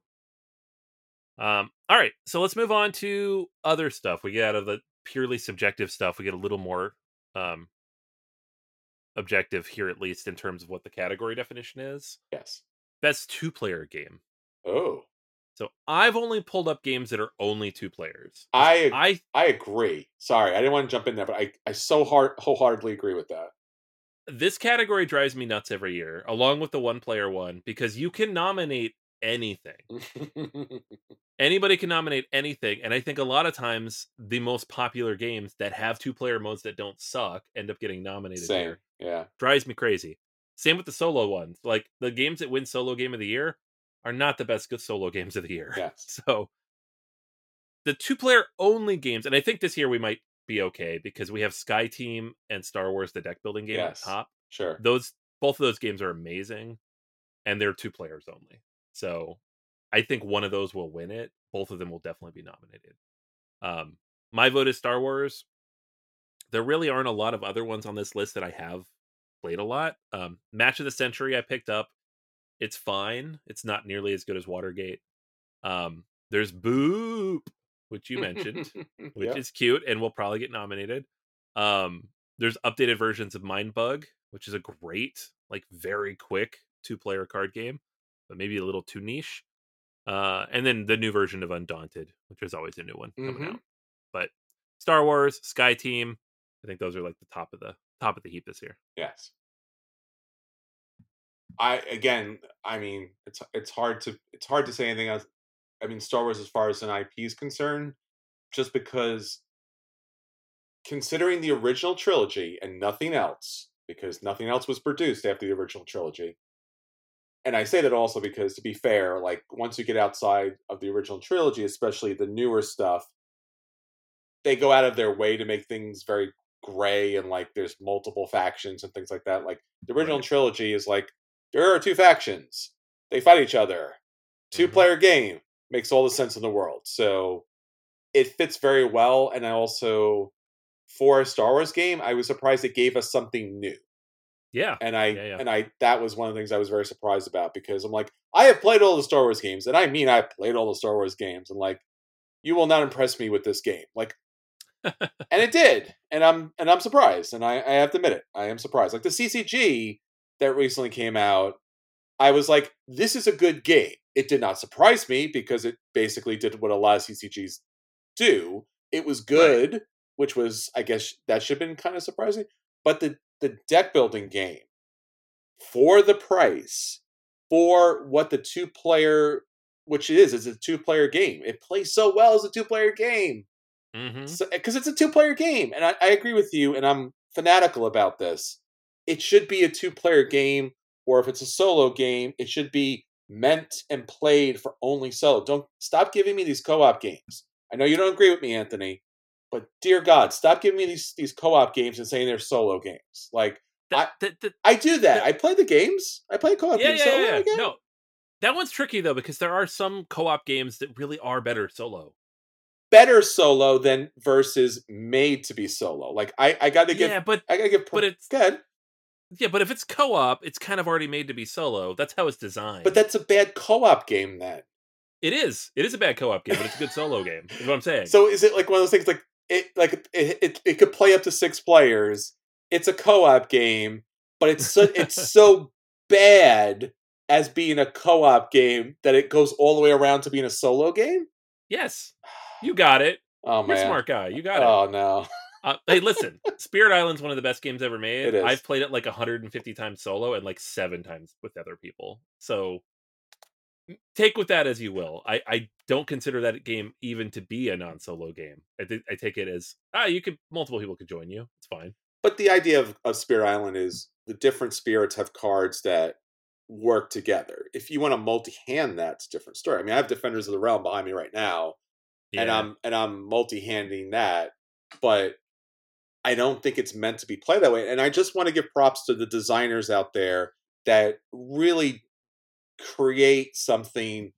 Speaker 3: Um, all right, so let's move on to other stuff. We get out of the purely subjective stuff. We get a little more um, objective here, at least in terms of what the category definition is.
Speaker 2: Yes.
Speaker 3: Best two-player game.
Speaker 2: Oh,
Speaker 3: So I've only pulled up games that are only two players. 'Cause
Speaker 2: I
Speaker 3: I
Speaker 2: I agree. Sorry, I didn't want to jump in there, but I I so hard wholeheartedly agree with that.
Speaker 3: this category drives me nuts every year, along with the one-player one, because you can nominate anything. Anybody can nominate anything, and I think a lot of times the most popular games that have two-player modes that don't suck end up getting nominated
Speaker 2: Same.
Speaker 3: here.
Speaker 2: Yeah.
Speaker 3: Drives me crazy. Same with the solo ones. Like the games that win solo game of the year are not the best good solo games of the year.
Speaker 2: Yes.
Speaker 3: So the two-player only games, and I think this year we might be okay because we have Sky Team and Star Wars the deck building game up
Speaker 2: Yes.
Speaker 3: top.
Speaker 2: Sure.
Speaker 3: Those both of those games are amazing, and they're two players only. So I think one of those will win it. Both of them will definitely be nominated. Um, my vote is Star Wars. There really aren't a lot of other ones on this list that I have played a lot. Um, Match of the Century I picked up. It's fine. It's not nearly as good as Watergate. Um, there's Boop, which you mentioned, which
Speaker 2: Yep.
Speaker 3: is cute and will probably get nominated. Um, there's updated versions of Mindbug, which is a great, like very quick two-player card game, but maybe a little too niche. Uh, and then the new version of Undaunted, which is always a new one coming
Speaker 2: Mm-hmm.
Speaker 3: out. But Star Wars, Sky Team, I think those are like the top of the top of the heap this year.
Speaker 2: Yes. I again, I mean, it's it's hard to it's hard to say anything else. I mean, Star Wars as far as an I P is concerned, just because considering the original trilogy and nothing else, because nothing else was produced after the original trilogy. And I say that also because, to be fair, like once you get outside of the original trilogy, especially the newer stuff, they go out of their way to make things very gray and like there's multiple factions and things like that. Like the original
Speaker 3: Right.
Speaker 2: trilogy is like there are two factions, they fight each other, two player game, makes all the sense in the world. So it fits very well. And I also, for a Star Wars game, I was surprised it gave us something new.
Speaker 3: Yeah.
Speaker 2: And I
Speaker 3: Yeah, yeah.
Speaker 2: and I that was one of the things I was very surprised about, because I'm like, I have played all the Star Wars games, and I mean I played all the Star Wars games, and like, you will not impress me with this game. Like, and it did, and I'm and I'm surprised, and I, I have to admit it, I am surprised. Like the C C G that recently came out, I was like, this is a good game. It did not surprise me because it basically did what a lot of C C Gs do. It was good,
Speaker 3: Right.
Speaker 2: which was, I guess, that should have been kind of surprising. But the the deck building game, for the price, for what the two player, which it is, it's a two player game. It plays so well as a two player game.
Speaker 3: Mm-hmm.
Speaker 2: Because so, it's a two player game. And I, I agree with you, and I'm fanatical about this. It should be a two player game, or if it's a solo game, it should be meant and played for only solo. Don't stop giving me these co op games. I know you don't agree with me, Anthony, but dear God, stop giving me these these co op games and saying they're solo games. Like,
Speaker 3: That,
Speaker 2: I,
Speaker 3: that, that,
Speaker 2: I do that.
Speaker 3: that-
Speaker 2: I play the games. I play co-op
Speaker 3: yeah,
Speaker 2: games
Speaker 3: yeah,
Speaker 2: solo
Speaker 3: yeah, yeah.
Speaker 2: again.
Speaker 3: No, that one's tricky though, because there are some co-op games that really are better solo.
Speaker 2: Better solo than versus made to be solo. Like I, I got to give.
Speaker 3: Yeah, but
Speaker 2: I got to give.
Speaker 3: but it's
Speaker 2: good.
Speaker 3: Yeah, but if it's co-op, it's kind of already made to be solo. That's how it's designed.
Speaker 2: But that's a bad co-op game then.
Speaker 3: It is. It is a bad co-op game, but it's a good solo game. Is what I'm saying.
Speaker 2: So is it like one of those things like it like it it, it could play up to six players? It's a co-op game, but it's so, it's so bad as being a co-op game that it goes all the way around to being a solo game?
Speaker 3: Yes. You got it.
Speaker 2: Oh
Speaker 3: You're
Speaker 2: man.
Speaker 3: a smart guy. You got
Speaker 2: oh,
Speaker 3: it.
Speaker 2: Oh no.
Speaker 3: Uh, hey, listen. Spirit Island's one of the best games ever made.
Speaker 2: It is.
Speaker 3: I've played it like one hundred fifty times solo and like seven times with other people. So take with that as you will. I, I don't consider that game even to be a non-solo game. I, th- I take it as, ah, you could, multiple people could join you. It's fine.
Speaker 2: But the idea of, of Spirit Island is the different spirits have cards that work together. If you want to multi-hand, that's a different story. I mean, I have Defenders of the Realm behind me right now, yeah. and I'm and I'm multi-handing that, but I don't think it's meant to be played that way. And I just want to give props to the designers out there that really create something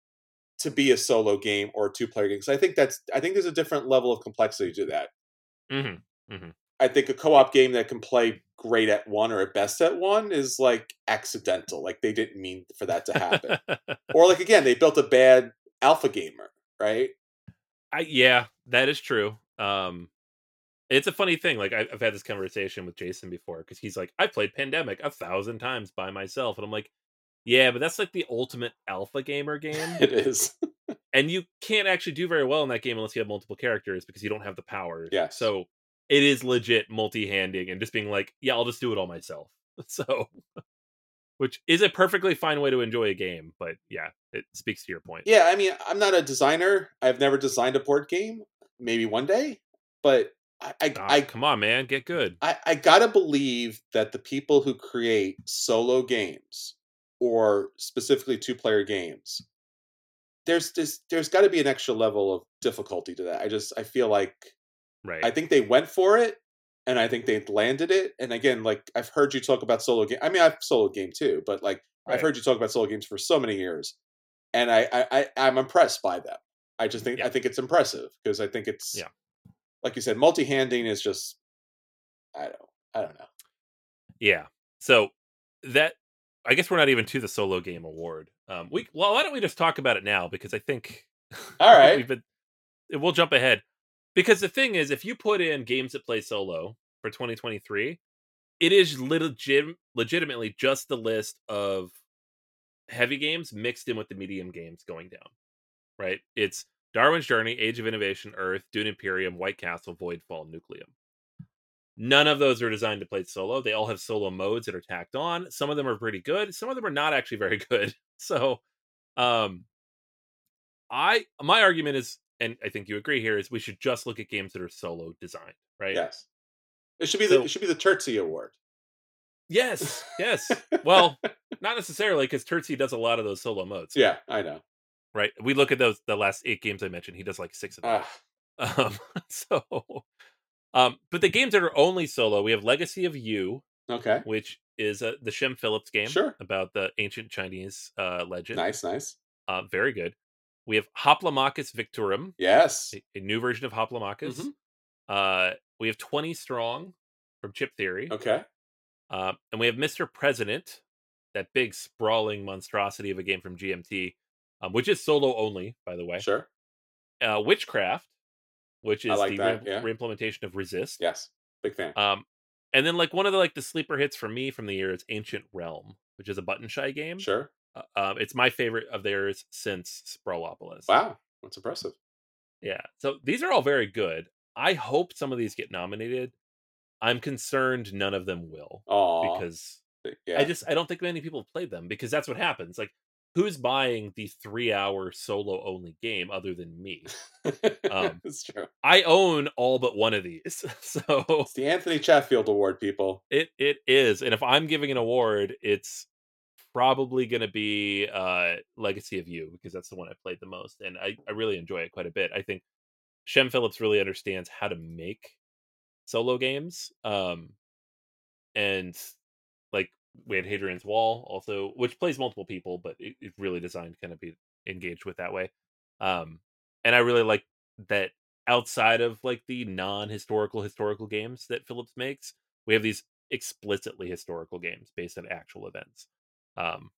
Speaker 2: to be a solo game or a two-player game. Because I think that's I think there's a different level of complexity to that.
Speaker 3: Mm-hmm. Mm-hmm.
Speaker 2: I think a co-op game that can play great at one or at best at one is like accidental. Like they didn't mean for that to happen. Or like, again, they built a bad alpha gamer, right?
Speaker 3: I, yeah, that is true. Um, it's a funny thing. Like I, I've had this conversation with Jason before because he's like, I played Pandemic a thousand times by myself. And I'm like, yeah, but that's like the ultimate alpha gamer game.
Speaker 2: It is.
Speaker 3: And you can't actually do very well in that game unless you have multiple characters because you don't have the powers.
Speaker 2: Yes.
Speaker 3: So it is legit multi-handing and just being like, yeah, I'll just do it all myself. So, which is a perfectly fine way to enjoy a game. But yeah, it speaks to your point.
Speaker 2: Yeah, I mean, I'm not a designer. I've never designed a board game. Maybe one day. But I, I,
Speaker 3: oh,
Speaker 2: I
Speaker 3: come on, man, get good.
Speaker 2: I, I gotta believe that the people who create solo games or specifically two-player games, there's this, there's got to be an extra level of difficulty to that. I just I feel like.
Speaker 3: Right.
Speaker 2: I think they went for it, and I think they landed it. And again, like I've heard you talk about solo game. I mean, I've solo game too, but like right. I've heard you talk about solo games for so many years, and I, I, I I'm impressed by them. I just think yeah. I think it's impressive because I think it's
Speaker 3: yeah.
Speaker 2: like you said, multi-handing is just I don't I don't know.
Speaker 3: Yeah. So that I guess we're not even to the solo game award. Um, we well, why don't we just talk about it now because I think
Speaker 2: all right,
Speaker 3: we've been, we'll jump ahead. Because the thing is, if you put in games that play solo for twenty twenty-three, it is legit, legitimately just the list of heavy games mixed in with the medium games going down, right? It's Darwin's Journey, Age of Innovation, Earth, Dune Imperium, White Castle, Voidfall, Nucleum. None of those are designed to play solo. They all have solo modes that are tacked on. Some of them are pretty good. Some of them are not actually very good. So, um, I my argument is, and I think you agree here, is we should just look at games that are solo designed, right?
Speaker 2: Yes. It should be the
Speaker 3: So-
Speaker 2: it should be the Terzi Award.
Speaker 3: Yes, yes. Well, not necessarily, because Terzi does a lot of those solo modes.
Speaker 2: Yeah, I know.
Speaker 3: Right. We look at those the last eight games I mentioned. He does like six of them.
Speaker 2: Ah,
Speaker 3: Um, so, um, but the games that are only solo, we have Legacy of You,
Speaker 2: okay.
Speaker 3: which is uh, the Shem Phillips game
Speaker 2: Sure.
Speaker 3: about the ancient Chinese uh, legend.
Speaker 2: Nice, nice.
Speaker 3: Uh, very good. We have Hoplomachus Victorum,
Speaker 2: Yes.
Speaker 3: a, a new version of Hoplomachus.
Speaker 2: Mhm.
Speaker 3: Uh, we have twenty Strong from Chip Theory.
Speaker 2: Okay.
Speaker 3: Uh, and we have Mister President, that big sprawling monstrosity of a game from G M T, um, which is solo only, by the way.
Speaker 2: Sure.
Speaker 3: Uh, Witchcraft, which
Speaker 2: I
Speaker 3: is
Speaker 2: like
Speaker 3: the
Speaker 2: that,
Speaker 3: re-
Speaker 2: yeah.
Speaker 3: reimplementation of Resist.
Speaker 2: Yes. Big fan.
Speaker 3: Um, and then like one of the like the sleeper hits for me from the year is Ancient Realm, which is a button shy game.
Speaker 2: Sure.
Speaker 3: Uh, um, it's my favorite of theirs since Sprawlopolis.
Speaker 2: Wow. That's impressive.
Speaker 3: Yeah. So these are all very good. I hope some of these get nominated. I'm concerned none of them will,
Speaker 2: Aw.
Speaker 3: because
Speaker 2: yeah.
Speaker 3: I just I don't think many people have played them, because that's what happens. Like, who's buying the three hour solo only game other than me? Um,
Speaker 2: It's true.
Speaker 3: I own all but one of these, so
Speaker 2: It's the Anthony Chatfield Award, people.
Speaker 3: it it is. And if I'm giving an award, it's probably going to be uh, Legacy of You, because that's the one I played the most, and I I really enjoy it quite a bit. I think Shem Phillips really understands how to make solo games, um, and like we had Hadrian's Wall also, which plays multiple people, but it, it's really designed to kind of be engaged with that way. Um, and I really like that outside of like the non-historical historical games that Phillips makes, we have these explicitly historical games based on actual events. Um,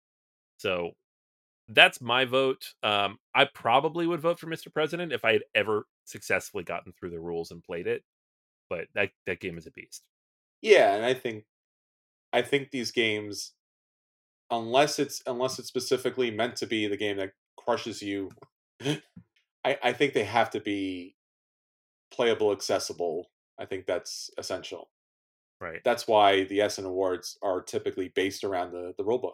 Speaker 3: so that's my vote. Um, I probably would vote for Mister President if I had ever successfully gotten through the rules and played it, but that that game is a beast.
Speaker 2: Yeah, and I think I think these games, unless it's unless it's specifically meant to be the game that crushes you, I, I think they have to be playable, accessible. I think that's essential.
Speaker 3: Right.
Speaker 2: That's why the Essen Awards are typically based around the the rulebook.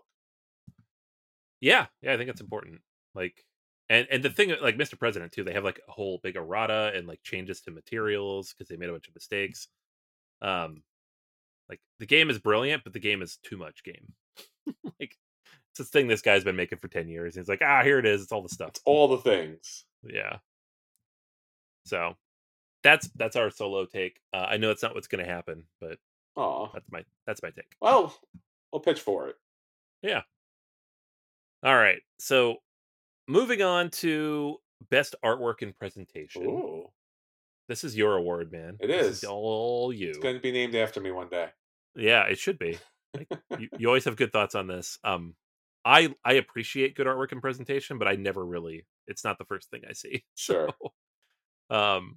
Speaker 3: Yeah, yeah, I think it's important. Like, and and the thing, like Mister President too, they have like a whole big errata and like changes to materials because they made a bunch of mistakes. Um, like the game is brilliant, but the game is too much game. Like, it's this thing this guy's been making for ten years. And he's like, ah, here it is. It's all the stuff.
Speaker 2: It's all the things.
Speaker 3: Yeah. So that's that's our solo take. Uh, I know it's not what's going to happen, but
Speaker 2: Aw.
Speaker 3: that's my that's my take.
Speaker 2: Well, we'll pitch for it.
Speaker 3: Yeah. All right. So moving on to best artwork and presentation.
Speaker 2: Ooh.
Speaker 3: This is your award, man.
Speaker 2: It
Speaker 3: this
Speaker 2: is.
Speaker 3: is all you.
Speaker 2: It's going to be named after me one day.
Speaker 3: Yeah, it should be. Like, you, you always have good thoughts on this. Um, I I appreciate good artwork and presentation, but I never really. It's not the first thing I see.
Speaker 2: Sure.
Speaker 3: So, um,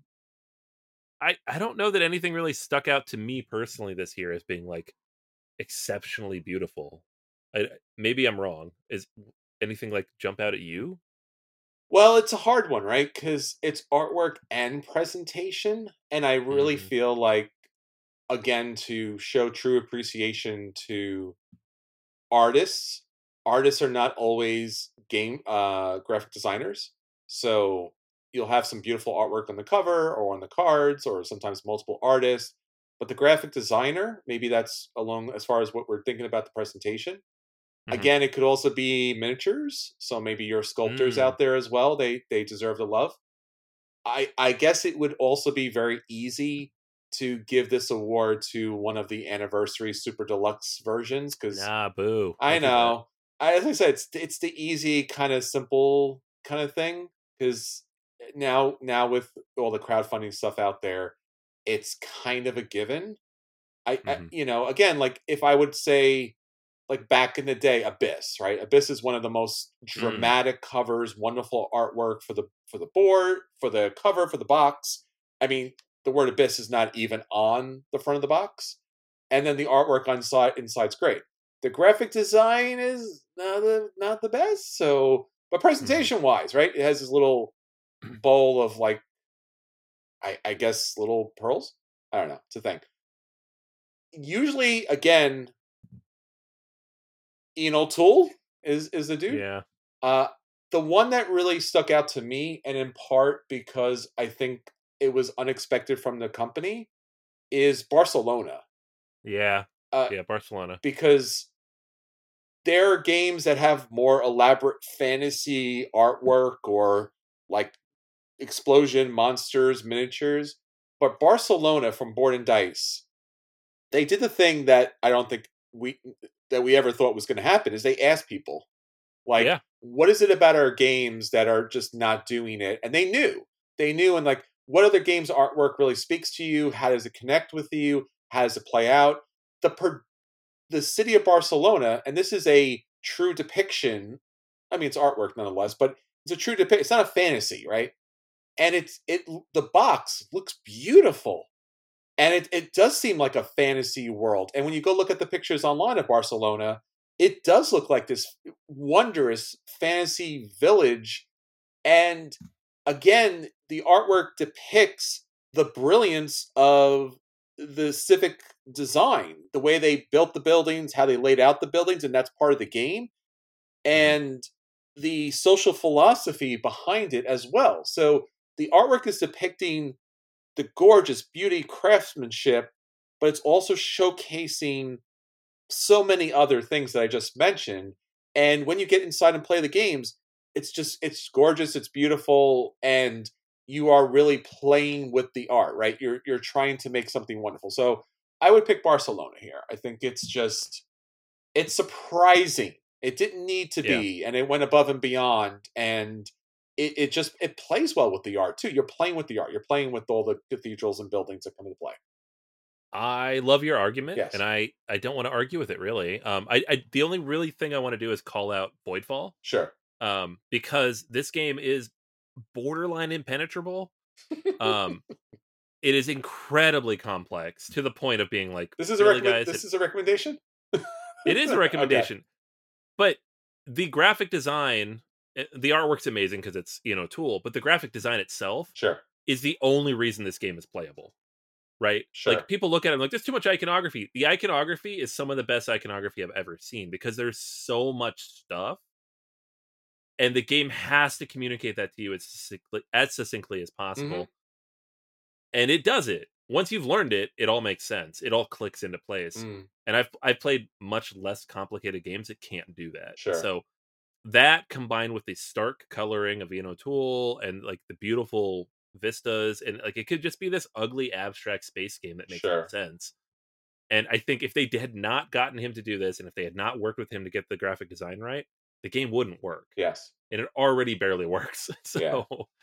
Speaker 3: I I don't know that anything really stuck out to me personally this year as being like exceptionally beautiful. I, maybe I'm wrong. Is anything like jump out at you?
Speaker 2: Well, it's a hard one, right? Because it's artwork and presentation. And I really
Speaker 3: Mhm.
Speaker 2: feel like, again, to show true appreciation to artists, artists are not always game uh, graphic designers. So you'll have some beautiful artwork on the cover or on the cards, or sometimes multiple artists. But the graphic designer, maybe that's along as far as what we're thinking about the presentation.
Speaker 3: Mhm.
Speaker 2: Again, it could also be miniatures. So maybe your sculptors
Speaker 3: Mm.
Speaker 2: out there as well. They they deserve the love. I I guess it would also be very easy to give this award to one of the anniversary super deluxe versions, because
Speaker 3: Nah, boo.
Speaker 2: I
Speaker 3: Don't do that.
Speaker 2: know, I, as I said, it's it's the easy kind of simple kind of thing. Because now now with all the crowdfunding stuff out there, it's kind of a given. I, I
Speaker 3: Mhm.
Speaker 2: you know, again, like if I would say, like back in the day, Abyss, right? Abyss is one of the most dramatic covers, wonderful artwork for the for the board, for the cover, for the box. I mean, the word Abyss is not even on the front of the box, and then the artwork on side inside's great. The graphic design is not the not the best. So, but presentation wise, right? It has this little bowl of like, I, I guess little pearls. I don't know. It's a thing. usually, again, Ian O'Toole is is the dude.
Speaker 3: Yeah.
Speaker 2: Uh, the one that really stuck out to me, and in part because I think it was unexpected from the company, is Barcelona.
Speaker 3: Yeah.
Speaker 2: Uh,
Speaker 3: Yeah, Barcelona.
Speaker 2: because there are games that have more elaborate fantasy artwork or like explosion monsters, miniatures. But Barcelona from Board and Dice, they did the thing that I don't think we that we ever thought was going to happen. Is they asked people, like,
Speaker 3: Yeah.
Speaker 2: what is it about our games that are just not doing it? And they knew. They knew, and like, what other games artwork really speaks to you? How does it connect with you? How does it play out? The per, the city of Barcelona, and this is a true depiction. I mean, it's artwork nonetheless, but it's a true depiction. It's not a fantasy, right? And it's it the box looks beautiful. And it, it does seem like a fantasy world. And when you go look at the pictures online of Barcelona, it does look like this wondrous fantasy village. And again, the artwork depicts the brilliance of the civic design, the way they built the buildings, how they laid out the buildings, and that's part of the game. And the social philosophy behind it as well. So the artwork is depicting the gorgeous beauty craftsmanship, but it's also showcasing so many other things that I just mentioned. And when you get inside and play the games, it's just it's gorgeous, it's beautiful, and you are really playing with the art, right? You're you're trying to make something wonderful. So I would pick Barcelona here. I think it's just it's surprising. It didn't need to
Speaker 3: Yeah.
Speaker 2: be, and it went above and beyond, and it, it just it plays well with the art too. You're playing with the art. You're playing with all the cathedrals and buildings that come into play.
Speaker 3: I love your argument,
Speaker 2: Yes.
Speaker 3: and I I don't want to argue with it really. Um, I, I the only really thing I want to do is call out Voidfall,
Speaker 2: Sure.
Speaker 3: um, because this game is borderline impenetrable. Um, it is incredibly complex to the point of being like,
Speaker 2: This is a
Speaker 3: really,
Speaker 2: recommend-
Speaker 3: guys?
Speaker 2: This
Speaker 3: It,
Speaker 2: is a recommendation.
Speaker 3: it is a
Speaker 2: Okay.
Speaker 3: recommendation, but the graphic design, eh, the artwork's amazing because it's you know tool, but the graphic design itself
Speaker 2: Sure.
Speaker 3: is the only reason this game is playable. Right?
Speaker 2: Sure.
Speaker 3: Like people look at it and like, there's too much iconography. The iconography is some of the best iconography I've ever seen because there's so much stuff. And the game has to communicate that to you as succinctly as, succinctly as possible. Mm-hmm. And it does it. Once you've learned it, it all makes sense. It all clicks into place. Mm. And I've I've played much less complicated games that can't do that.
Speaker 2: Sure.
Speaker 3: So that combined with the stark coloring of Ian O'Toole and like the beautiful vistas, and like it could just be this ugly abstract space game that makes
Speaker 2: Sure.
Speaker 3: no sense. And I think if they had not gotten him to do this, and if they had not worked with him to get the graphic design right, the game wouldn't work.
Speaker 2: Yes.
Speaker 3: And it already barely works. So yeah.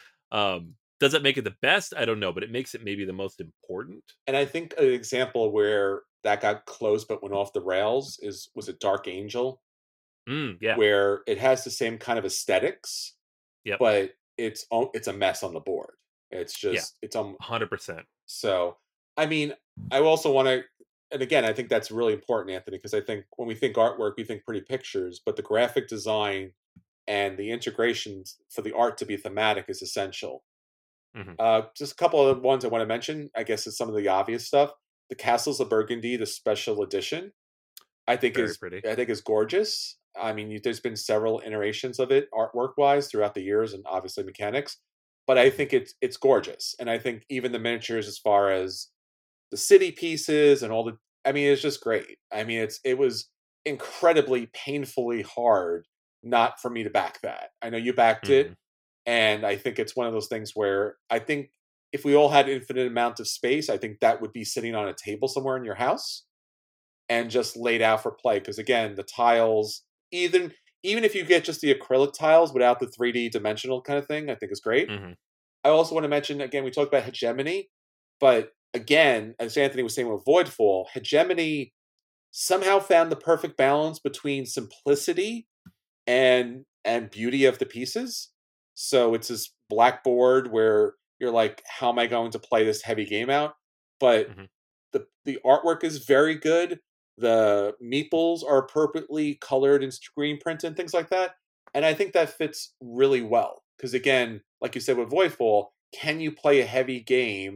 Speaker 3: um does it make it the best? I don't know, but it makes it maybe the most important.
Speaker 2: And I think an example where that got close but went off the rails is was it Dark Angel?
Speaker 3: Mm, yeah.
Speaker 2: Where it has the same kind of aesthetics,
Speaker 3: yep.
Speaker 2: but it's it's a mess on the board. It's just
Speaker 3: yeah.
Speaker 2: it's um
Speaker 3: one hundred percent.
Speaker 2: So, I mean, I also want to, and again, I think that's really important, Anthony, because I think when we think artwork, we think pretty pictures, but the graphic design and the integrations for the art to be thematic is essential. Mm-hmm. Uh, just a couple of ones I want to mention. I guess is some of the obvious stuff. The Castles of Burgundy, the special edition, I think
Speaker 3: Very
Speaker 2: is
Speaker 3: pretty.
Speaker 2: I think is gorgeous. I mean, there's been several iterations of it artwork wise throughout the years, and obviously mechanics. But I think it's it's gorgeous, and I think even the miniatures, as far as the city pieces and all the, I mean, it's just great. I mean, it's it was incredibly painfully hard not for me to back that. I know you backed mm-hmm. it, and I think it's one of those things where I think if we all had infinite amount of space, I think that would be sitting on a table somewhere in your house and just laid out for play. Because again, the tiles, even even if you get just the acrylic tiles without the three D dimensional kind of thing, I think is great. Mm-hmm. I also want to mention, again, we talked about hegemony, but again, as Anthony was saying with Voidfall, hegemony somehow found the perfect balance between simplicity and and beauty of the pieces. So it's this blackboard where you're like, how am I going to play this heavy game out? But mm-hmm. the the artwork is very good. The meeples are appropriately colored and screen printed and things like that. And I think that fits really well. Because again, like you said with Voidfall, can you play a heavy game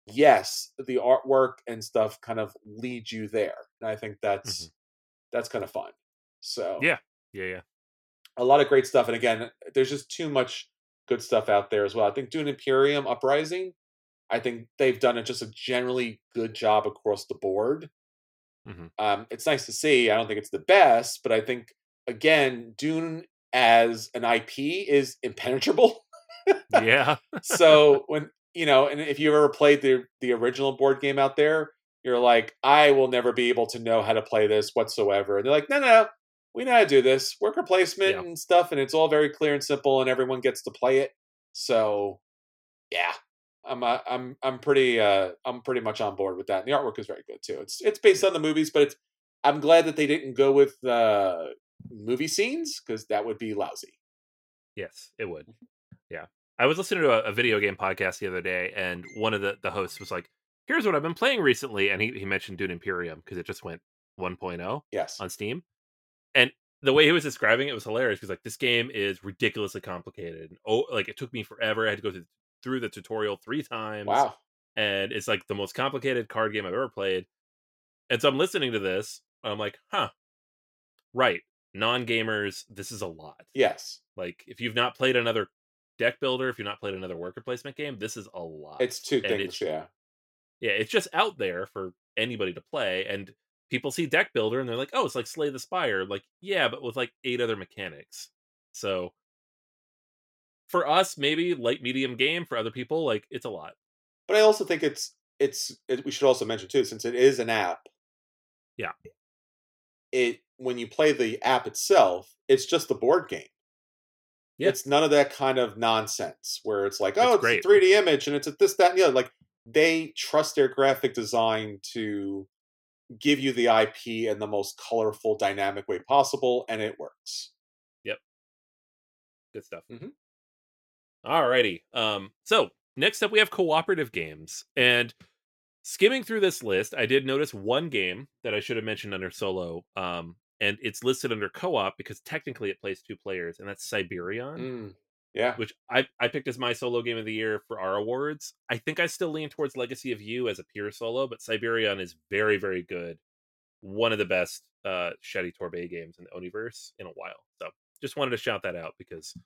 Speaker 2: yes, the artwork and stuff kind of lead you there. And I think that's
Speaker 3: Mhm.
Speaker 2: that's kind of fun. So
Speaker 3: Yeah. Yeah, yeah.
Speaker 2: a lot of great stuff. And again, there's just too much good stuff out there as well. I think Dune Imperium Uprising, I think they've done a, just a generally good job across the board.
Speaker 3: Mhm.
Speaker 2: Um, it's nice to see. I don't think it's the best, but I think again, Dune as an I P is impenetrable.
Speaker 3: Yeah.
Speaker 2: So when you know, and if you ever played the the original board game out there, you're like, I will never be able to know how to play this whatsoever. And they're like, no, no, no, we know how to do this worker placement
Speaker 3: Yeah.
Speaker 2: and stuff, and it's all very clear and simple, and everyone gets to play it. So yeah, I'm uh, I'm I'm pretty uh, I'm pretty much on board with that. And the artwork is very good too. It's it's based on the movies, but it's I'm glad that they didn't go with uh, movie scenes because that would be lousy.
Speaker 3: Yes, it would. Yeah. I was listening to a, a video game podcast the other day, and one of the, the hosts was like, here's what I've been playing recently. And he, he mentioned Dune Imperium because it just went one point oh
Speaker 2: Yes.
Speaker 3: on Steam. And the way he was describing it was hilarious. He was like, this game is ridiculously complicated. Oh, like it took me forever. I had to go through, through the tutorial three times.
Speaker 2: Wow.
Speaker 3: And it's like the most complicated card game I've ever played. And so I'm listening to this, and I'm like, huh, right. Non-gamers, this is a lot.
Speaker 2: Yes.
Speaker 3: Like, if you've not played another deck builder, if you've not played another worker placement game, this is a lot.
Speaker 2: It's two
Speaker 3: and
Speaker 2: things,
Speaker 3: it's,
Speaker 2: yeah.
Speaker 3: Yeah, it's just out there for anybody to play, and people see deck builder and they're like, oh, it's like Slay the Spire. Like, yeah, but with like eight other mechanics. So for us, maybe light medium game. For other people, like it's a lot.
Speaker 2: But I also think it's it's it, we should also mention too, since it is an app.
Speaker 3: Yeah.
Speaker 2: It when you play the app itself, it's just the board game.
Speaker 3: Yeah.
Speaker 2: It's none of that kind of nonsense where it's like, oh,
Speaker 3: It's
Speaker 2: it's,
Speaker 3: great.
Speaker 2: a three D image and it's a this, that, and the other. Like they trust their graphic design to give you the I P in the most colorful, dynamic way possible, and it works.
Speaker 3: Yep. Good stuff.
Speaker 2: Mm-hmm.
Speaker 3: Alrighty. Um, so next up we have cooperative games. And skimming through this list, I did notice one game that I should have mentioned under solo. Um, and it's listed under co-op because technically it plays two players, and that's Siberion.
Speaker 2: Mm, yeah.
Speaker 3: Which I, I picked as my solo game of the year for our awards. I think I still lean towards Legacy of You as a pure solo, but Siberion is very, very good. One of the best uh Shetty Torbay games in the Oniverse in a while. So just wanted to shout that out because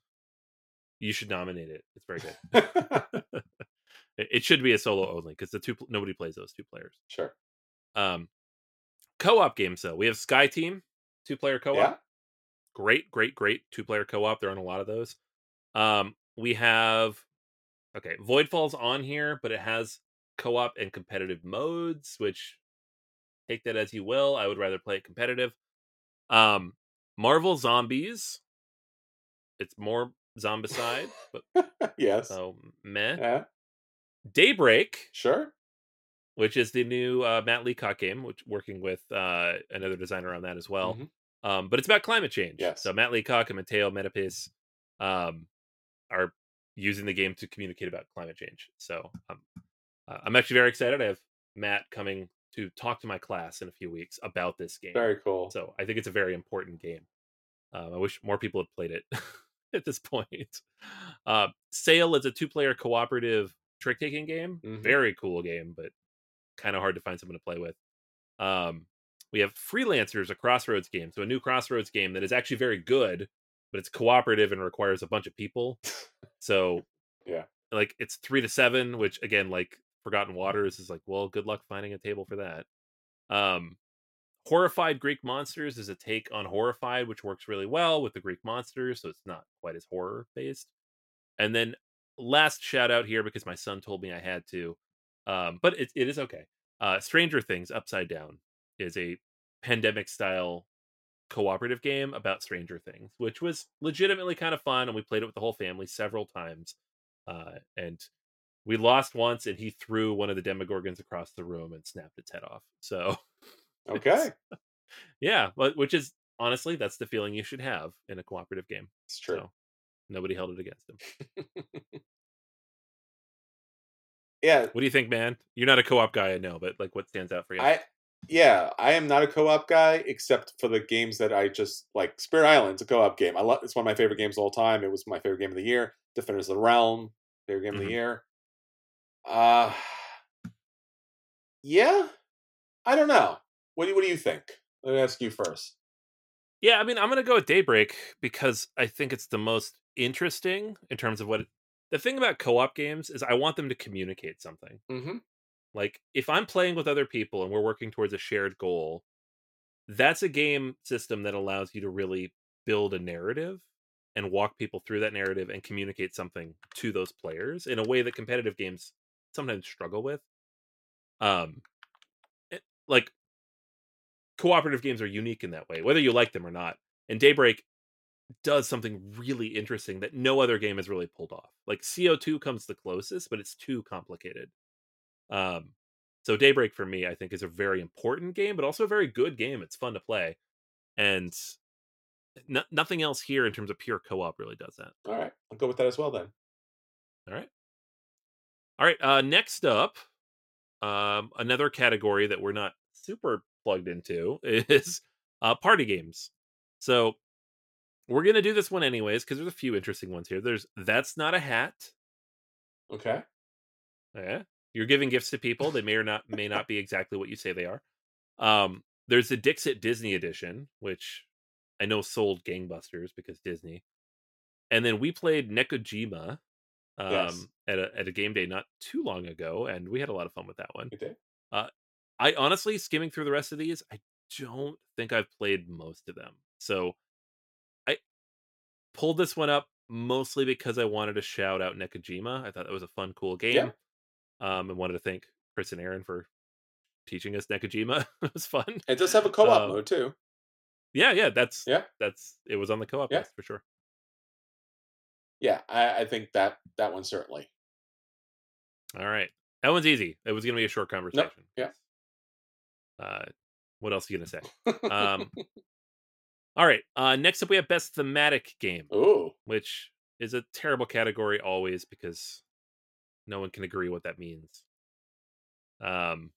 Speaker 3: you should nominate it. It's very good. it, it should be a solo only because the two nobody plays those two players.
Speaker 2: Sure.
Speaker 3: Um, co-op games though. We have Sky Team, two player co-op.
Speaker 2: Yeah.
Speaker 3: Great, great, great two player co-op. They're on a lot of those. Um, we have okay, Voidfall's on here, but it has co-op and competitive modes, which take that as you will. I would rather play it competitive. Um, Marvel Zombies. It's more zombicide, but
Speaker 2: yes.
Speaker 3: so meh.
Speaker 2: Yeah.
Speaker 3: Daybreak,
Speaker 2: sure.
Speaker 3: which is the new uh, Matt Leacock game, which working with uh, another designer on that as well. Mm-hmm. Um, but it's about climate change.
Speaker 2: Yes.
Speaker 3: So Matt Leacock and Matteo Metapis um, are using the game to communicate about climate change. So um, uh, I'm actually very excited. I have Matt coming to talk to my class in a few weeks about this game.
Speaker 2: Very cool.
Speaker 3: So I think it's a very important game. Um, I wish more people had played it at this point. Uh, Sail is a two-player cooperative trick-taking game. Mm-hmm. Very cool game, but kind of hard to find someone to play with. Um, we have Freelancers, a Crossroads game. So a new Crossroads game that is actually very good, but it's cooperative and requires a bunch of people. So
Speaker 2: yeah,
Speaker 3: like it's three to seven, which again, like Forgotten Waters is like, well, good luck finding a table for that. Um, Horrified Greek Monsters is a take on Horrified, which works really well with the Greek monsters, so it's not quite as horror based. And then last shout out here because my son told me I had to, um, but it, it is okay. Uh, Stranger Things Upside Down is a pandemic style cooperative game about Stranger Things, which was legitimately kind of fun, and we played it with the whole family several times. Uh, and we lost once, and he threw one of the Demogorgons across the room and snapped its head off. So,
Speaker 2: okay,
Speaker 3: yeah, but which is honestly that's the feeling you should have in a cooperative game.
Speaker 2: It's true.
Speaker 3: So, nobody held it against him.
Speaker 2: Yeah.
Speaker 3: What do you think, man? You're not a co-op guy, I know, but like, what stands out for you?
Speaker 2: I yeah, I am not a co-op guy except for the games that I just like. Spirit Island's a co-op game. I love. It's one of my favorite games of all time. It was my favorite game of the year. Defenders of the Realm, favorite game mm-hmm. of the year. Uh Yeah, I don't know. What do you, what do you think? Let me ask you first.
Speaker 3: Yeah, I mean, I'm gonna go with Daybreak because I think it's the most interesting in terms of what. It, the thing about co-op games is I want them to communicate something.
Speaker 2: Mm-hmm.
Speaker 3: Like if I'm playing with other people and we're working towards a shared goal, that's a game system that allows you to really build a narrative and walk people through that narrative and communicate something to those players in a way that competitive games sometimes struggle with. Um, it- like cooperative games are unique in that way, whether you like them or not. And Daybreak does something really interesting that no other game has really pulled off. Like C O two comes the closest, but it's too complicated. Um, so Daybreak for me, I think, is a very important game, but also a very good game. It's fun to play, and no, nothing else here in terms of pure co-op really does that.
Speaker 2: All right, I'll go with that as well then.
Speaker 3: All right, all right. Uh, next up, um, another category that we're not super plugged into is uh, party games. So we're gonna do this one anyways because there's a few interesting ones here. There's That's Not a Hat.
Speaker 2: Okay.
Speaker 3: Yeah, you're giving gifts to people. They may or not may not be exactly what you say they are. Um, there's the Dixit Disney edition, which I know sold gangbusters because Disney. And then we played Nekojima um,
Speaker 2: Yes.
Speaker 3: at a at a game day not too long ago, and we had a lot of fun with that one.
Speaker 2: You did?
Speaker 3: Uh, I honestly, skimming through the rest of these, I don't think I've played most of them. So I pulled this one up mostly because I wanted to shout out Nekojima. I thought that was a fun, cool
Speaker 2: Yeah.
Speaker 3: game, um, and wanted to thank Chris and Aaron for teaching us Nekojima. It was fun.
Speaker 2: It does have a co-op
Speaker 3: Um,
Speaker 2: mode too.
Speaker 3: yeah, yeah, that's
Speaker 2: Yeah.
Speaker 3: that's it was on the co-op
Speaker 2: Yeah.
Speaker 3: list for sure.
Speaker 2: Yeah, I, I think that that one certainly.
Speaker 3: All right, that one's easy. It was going to be a short conversation.
Speaker 2: Yeah.
Speaker 3: Uh, what else are you going to say? Um, all right. Uh, next up, we have best thematic game,
Speaker 2: Ooh.
Speaker 3: which is a terrible category always because no one can agree what that means. Um,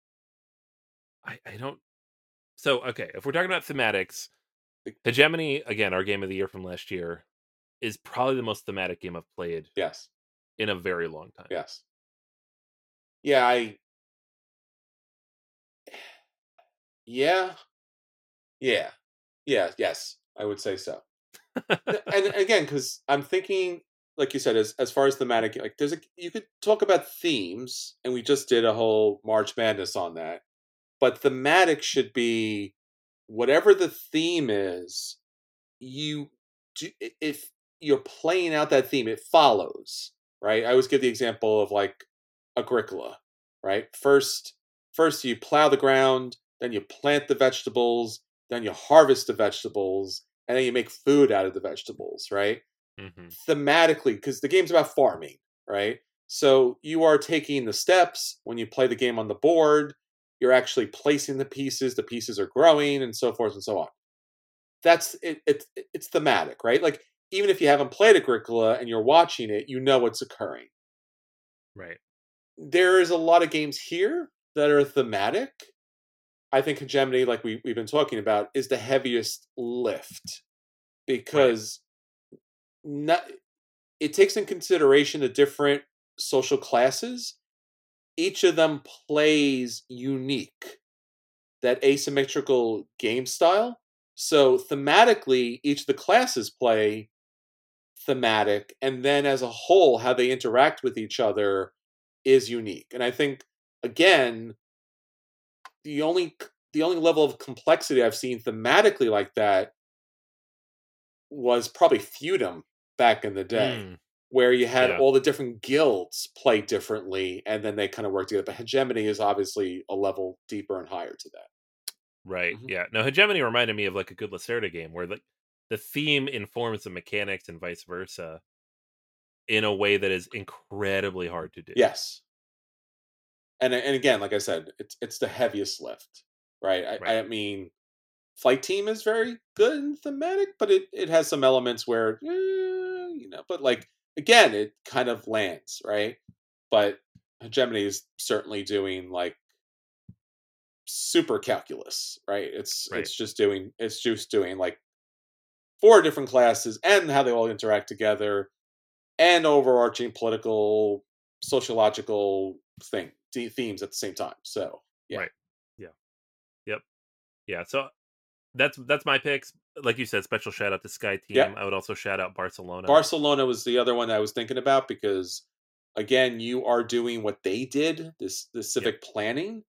Speaker 3: I I don't. So okay, if we're talking about thematics, Hegemony again, our game of the year from last year, is probably the most thematic game I've played
Speaker 2: Yes.
Speaker 3: in a very long time.
Speaker 2: Yes. Yeah, I. Yeah. Yeah. Yeah. Yes, I would say so. And again, because I'm thinking, like you said, as as far as thematic, like there's a you could talk about themes, and we just did a whole March Madness on that. But thematic should be whatever the theme is. You do if you're playing out that theme, it follows, right? I always give the example of like Agricola, right? First, first you plow the ground, then you plant the vegetables, then you harvest the vegetables, and then you make food out of the vegetables, right?
Speaker 3: Mm-hmm.
Speaker 2: Thematically, because the game's about farming, right? So you are taking the steps when you play the game on the board. You're actually placing the pieces. The pieces are growing, and so forth and so on. That's it. It's it, it's thematic, right? Like even if you haven't played Agricola and you're watching it, you know what's occurring.
Speaker 3: Right.
Speaker 2: There is a lot of games here that are thematic. I think Hegemony, like we, we've been talking about, is the heaviest lift because right. not, it takes in consideration the different social classes. Each of them plays unique, that asymmetrical game style. So thematically, each of the classes play thematic, and then as a whole, how they interact with each other is unique. And I think, again, the only the only level of complexity I've seen thematically like that was probably Feudum back in the day, mm. where you had yeah. all the different guilds play differently, and then they kind of work together. But Hegemony is obviously a level deeper and higher to that.
Speaker 3: Right. Mm-hmm. Yeah. No, Hegemony reminded me of like a good Lacerda game where like the theme informs the mechanics and vice versa in a way that is incredibly hard to do.
Speaker 2: Yes. And and again, like I said, it's it's the heaviest lift, right? I, right. I mean, Flight Team is very good and thematic, but it, it has some elements where, eh, you know, but like, again, it kind of lands, right? But Hegemony is certainly doing like super calculus, right? It's right. it's just doing it's just doing like four different classes and how they all interact together and overarching political, sociological thing th- themes at the same time. So yeah,
Speaker 3: Right. Yeah. Yep. Yeah. So that's that's my picks. Like you said, special shout out to Sky
Speaker 2: yeah.
Speaker 3: Team. I would also shout out Barcelona.
Speaker 2: Barcelona was the other one I was thinking about because, again, you are doing what they did, this this civic
Speaker 3: Yep.
Speaker 2: planning,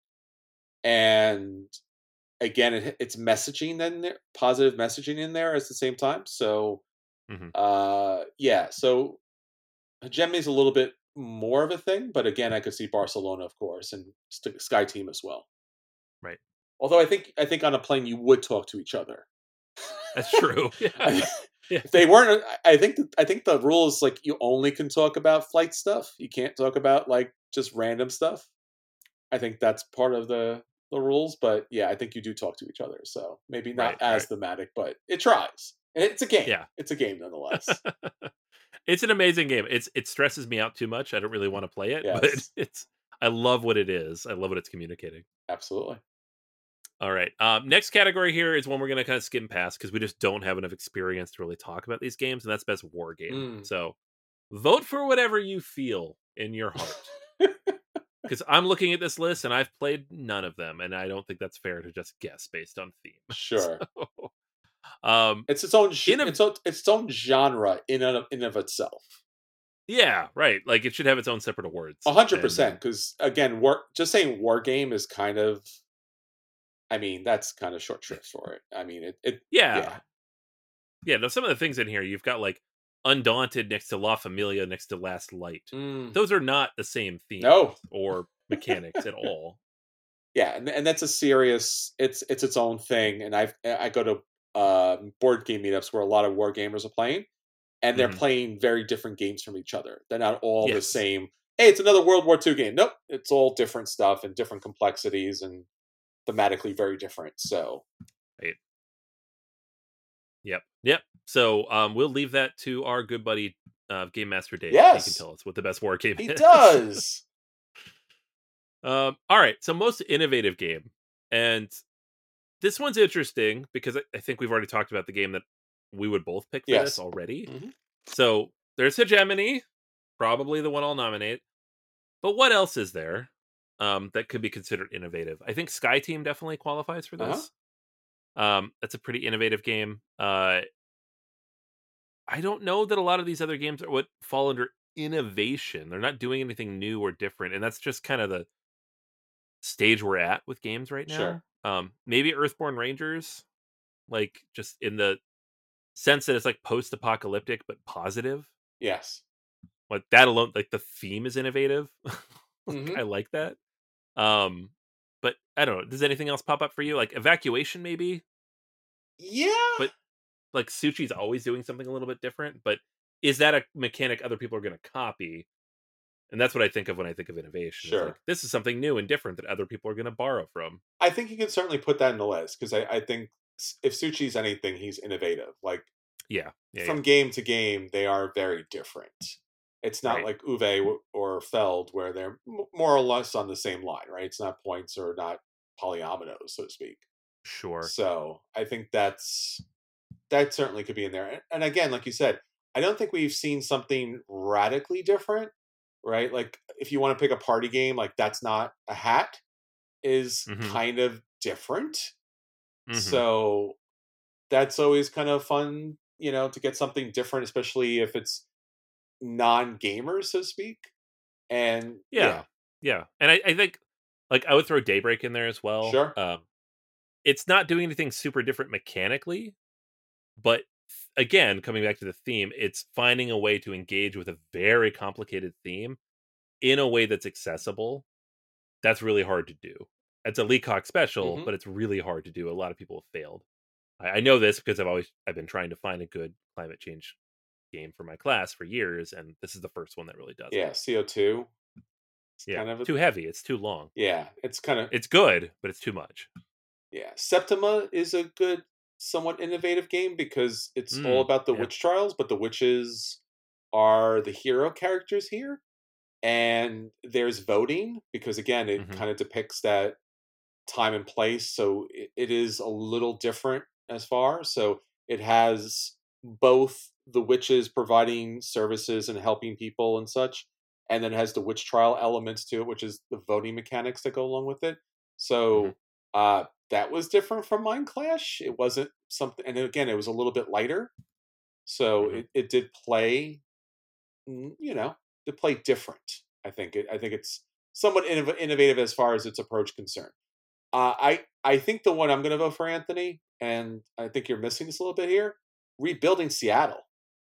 Speaker 2: and again, it, it's messaging in there, positive messaging in there at the same time. So,
Speaker 3: hmm
Speaker 2: uh, yeah, so Hegemony's a little bit more of a thing, but again, I could see Barcelona, of course, and St- Sky Team as well.
Speaker 3: Right.
Speaker 2: Although I think I think on a plane you would talk to each other.
Speaker 3: That's true. Yeah. Yeah.
Speaker 2: If they weren't, I think I think the rule is like you only can talk about flight stuff. You can't talk about like just random stuff. I think that's part of the the rules, but yeah, I think you do talk to each other. So maybe not
Speaker 3: Right,
Speaker 2: as
Speaker 3: right.
Speaker 2: thematic, but it tries. And it's a game.
Speaker 3: Yeah.
Speaker 2: It's a game nonetheless.
Speaker 3: It's an amazing game. It's it stresses me out too much. I don't really want to play it, but
Speaker 2: Yes,
Speaker 3: it's I love what it is. I love what it's communicating.
Speaker 2: absolutely.
Speaker 3: All right. Um, next category here is one we're going to kind of skim past because we just don't have enough experience to really talk about these games, and that's best war game.
Speaker 2: Mm.
Speaker 3: So vote for whatever you feel in your heart. Because I'm looking at this list and I've played none of them, and I don't think that's fair to just guess based on theme.
Speaker 2: Sure.
Speaker 3: So, um,
Speaker 2: It's its own sh-
Speaker 3: in a-
Speaker 2: it's, o- its own genre in and in of itself.
Speaker 3: yeah, right. Like it should have its own separate awards.
Speaker 2: A hundred
Speaker 3: And-
Speaker 2: percent. Because again, war just saying war game is kind of. I mean, that's kind of short shrift for it. I mean, it. it
Speaker 3: Yeah.
Speaker 2: yeah.
Speaker 3: Yeah. Now, some of the things in here, you've got like Undaunted next to La Familia next to Last Light.
Speaker 2: Mm.
Speaker 3: Those are not the same theme
Speaker 2: No.
Speaker 3: or mechanics at all.
Speaker 2: Yeah, and, and that's a serious. It's it's its own thing, and I I go to uh, board game meetups where a lot of war gamers are playing, and they're
Speaker 3: Mhm.
Speaker 2: playing very different games from each other. They're not all the
Speaker 3: Yes.
Speaker 2: same. Hey, it's another World War Two game. Nope, it's all different stuff and different complexities and thematically very different. So,
Speaker 3: Right. Yep. Yep. So um, we'll leave that to our good buddy uh, Game Master Dave.
Speaker 2: Yes.
Speaker 3: He can tell us what the best war game
Speaker 2: he
Speaker 3: is.
Speaker 2: does.
Speaker 3: Um, all right, so most innovative game, and this one's interesting because I, I think we've already talked about the game that we would both pick for
Speaker 2: Yes.
Speaker 3: this already.
Speaker 2: Mhm.
Speaker 3: So there's Hegemony, probably the one I'll nominate. But what else is there um, that could be considered innovative? I think Sky Team definitely qualifies for this. Uh-huh. Um, that's a pretty innovative game. Uh, I don't know that a lot of these other games are what fall under innovation. They're not doing anything new or different, and that's just kind of the stage we're at with games right now.
Speaker 2: Sure.
Speaker 3: Um, maybe Earthborn Rangers, like just in the sense that it's like post-apocalyptic but positive.
Speaker 2: Yes.
Speaker 3: Like that alone, like the theme is innovative. Like,
Speaker 2: Mhm.
Speaker 3: I like that. Um, but I don't know. Does anything else pop up for you? Like Evacuation, maybe?
Speaker 2: Yeah.
Speaker 3: But like Suchi's always doing something a little bit different. But is that a mechanic other people are going to copy? And that's what I think of when I think of innovation.
Speaker 2: Sure.
Speaker 3: It's like, this is something new and different that other people are going to borrow from.
Speaker 2: I think you can certainly put that in the list because I, I think s- if Suchi's anything, he's innovative. Like
Speaker 3: Yeah. yeah
Speaker 2: from
Speaker 3: yeah.
Speaker 2: game to game, they are very different. It's not
Speaker 3: Right.
Speaker 2: like Uwe w- or Feld where they're m- more or less on the same line, right? It's not points or not polyominoes, so to speak.
Speaker 3: Sure.
Speaker 2: So I think that's that certainly could be in there. And, and again, like you said, I don't think we've seen something radically different, right? Like if you want to pick a party game, like That's Not a Hat is
Speaker 3: Mhm.
Speaker 2: kind of different.
Speaker 3: Mhm.
Speaker 2: So that's always kind of fun, you know, to get something different, especially if it's non-gamers, so to speak. And
Speaker 3: Yeah.
Speaker 2: yeah,
Speaker 3: Yeah. And I, I think like I would throw Daybreak in there as well.
Speaker 2: Sure.
Speaker 3: Um, it's not doing anything super different mechanically, but again, coming back to the theme, it's finding a way to engage with a very complicated theme in a way that's accessible. That's really hard to do. It's a Leacock special,
Speaker 2: Mhm.
Speaker 3: but it's really hard to do. A lot of people have failed. I, I know this because I've always I've been trying to find a good climate change game for my class for years, and this is the first one that really does
Speaker 2: yeah,
Speaker 3: it.
Speaker 2: C O two. It's
Speaker 3: Yeah,
Speaker 2: kind of a,
Speaker 3: too heavy. It's too long.
Speaker 2: yeah, it's kind of
Speaker 3: It's good, but it's too much.
Speaker 2: yeah. Septima is a good, somewhat innovative game because it's all
Speaker 3: Mm,
Speaker 2: about the
Speaker 3: yeah.
Speaker 2: witch trials, but the witches are the hero characters here. And there's voting because again, it
Speaker 3: Mhm.
Speaker 2: kind of depicts that time and place. So it, it is a little different as far. So it has both the witches providing services and helping people and such, and then it has the witch trial elements to it, which is the voting mechanics that go along with it. So
Speaker 3: Mhm.
Speaker 2: uh, that was different from Mind Clash. It wasn't something, and again, it was a little bit lighter, so
Speaker 3: Mhm.
Speaker 2: it, it did play, mm, you know, to play different. I think it, I think it's somewhat innov- innovative as far as its approach concerned. Uh, I I think the one I'm going to vote for, Anthony, and I think you're missing this a little bit here. Rebuilding Seattle.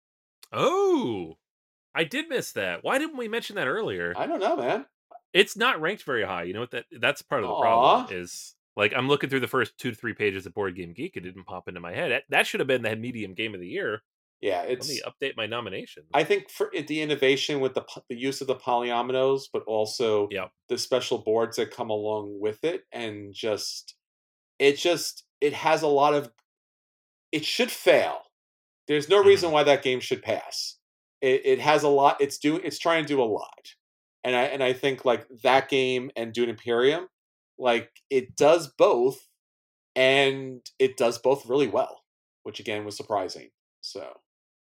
Speaker 3: Oh, I did miss that. Why didn't we mention that earlier?
Speaker 2: I don't know, man.
Speaker 3: It's not ranked very high. You know what that that's part of the problem
Speaker 2: Aw.
Speaker 3: is, like, I'm looking through the first two to three pages of Board Game Geek, it didn't pop into my head. That, that should have been the medium game of the year.
Speaker 2: Yeah,
Speaker 3: Let me
Speaker 2: it's.
Speaker 3: update my nominations.
Speaker 2: I think for it, the innovation with the p- the use of the polyominoes, but also
Speaker 3: Yeah.
Speaker 2: the special boards that come along with it, and just it just it has a lot of. It should fail. There's no reason
Speaker 3: Mhm.
Speaker 2: why that game should pass. It, it has a lot. It's do. It's trying to do a lot, and I and I think like that game and Dune Imperium, like it does both, and it does both really well, which again was surprising. So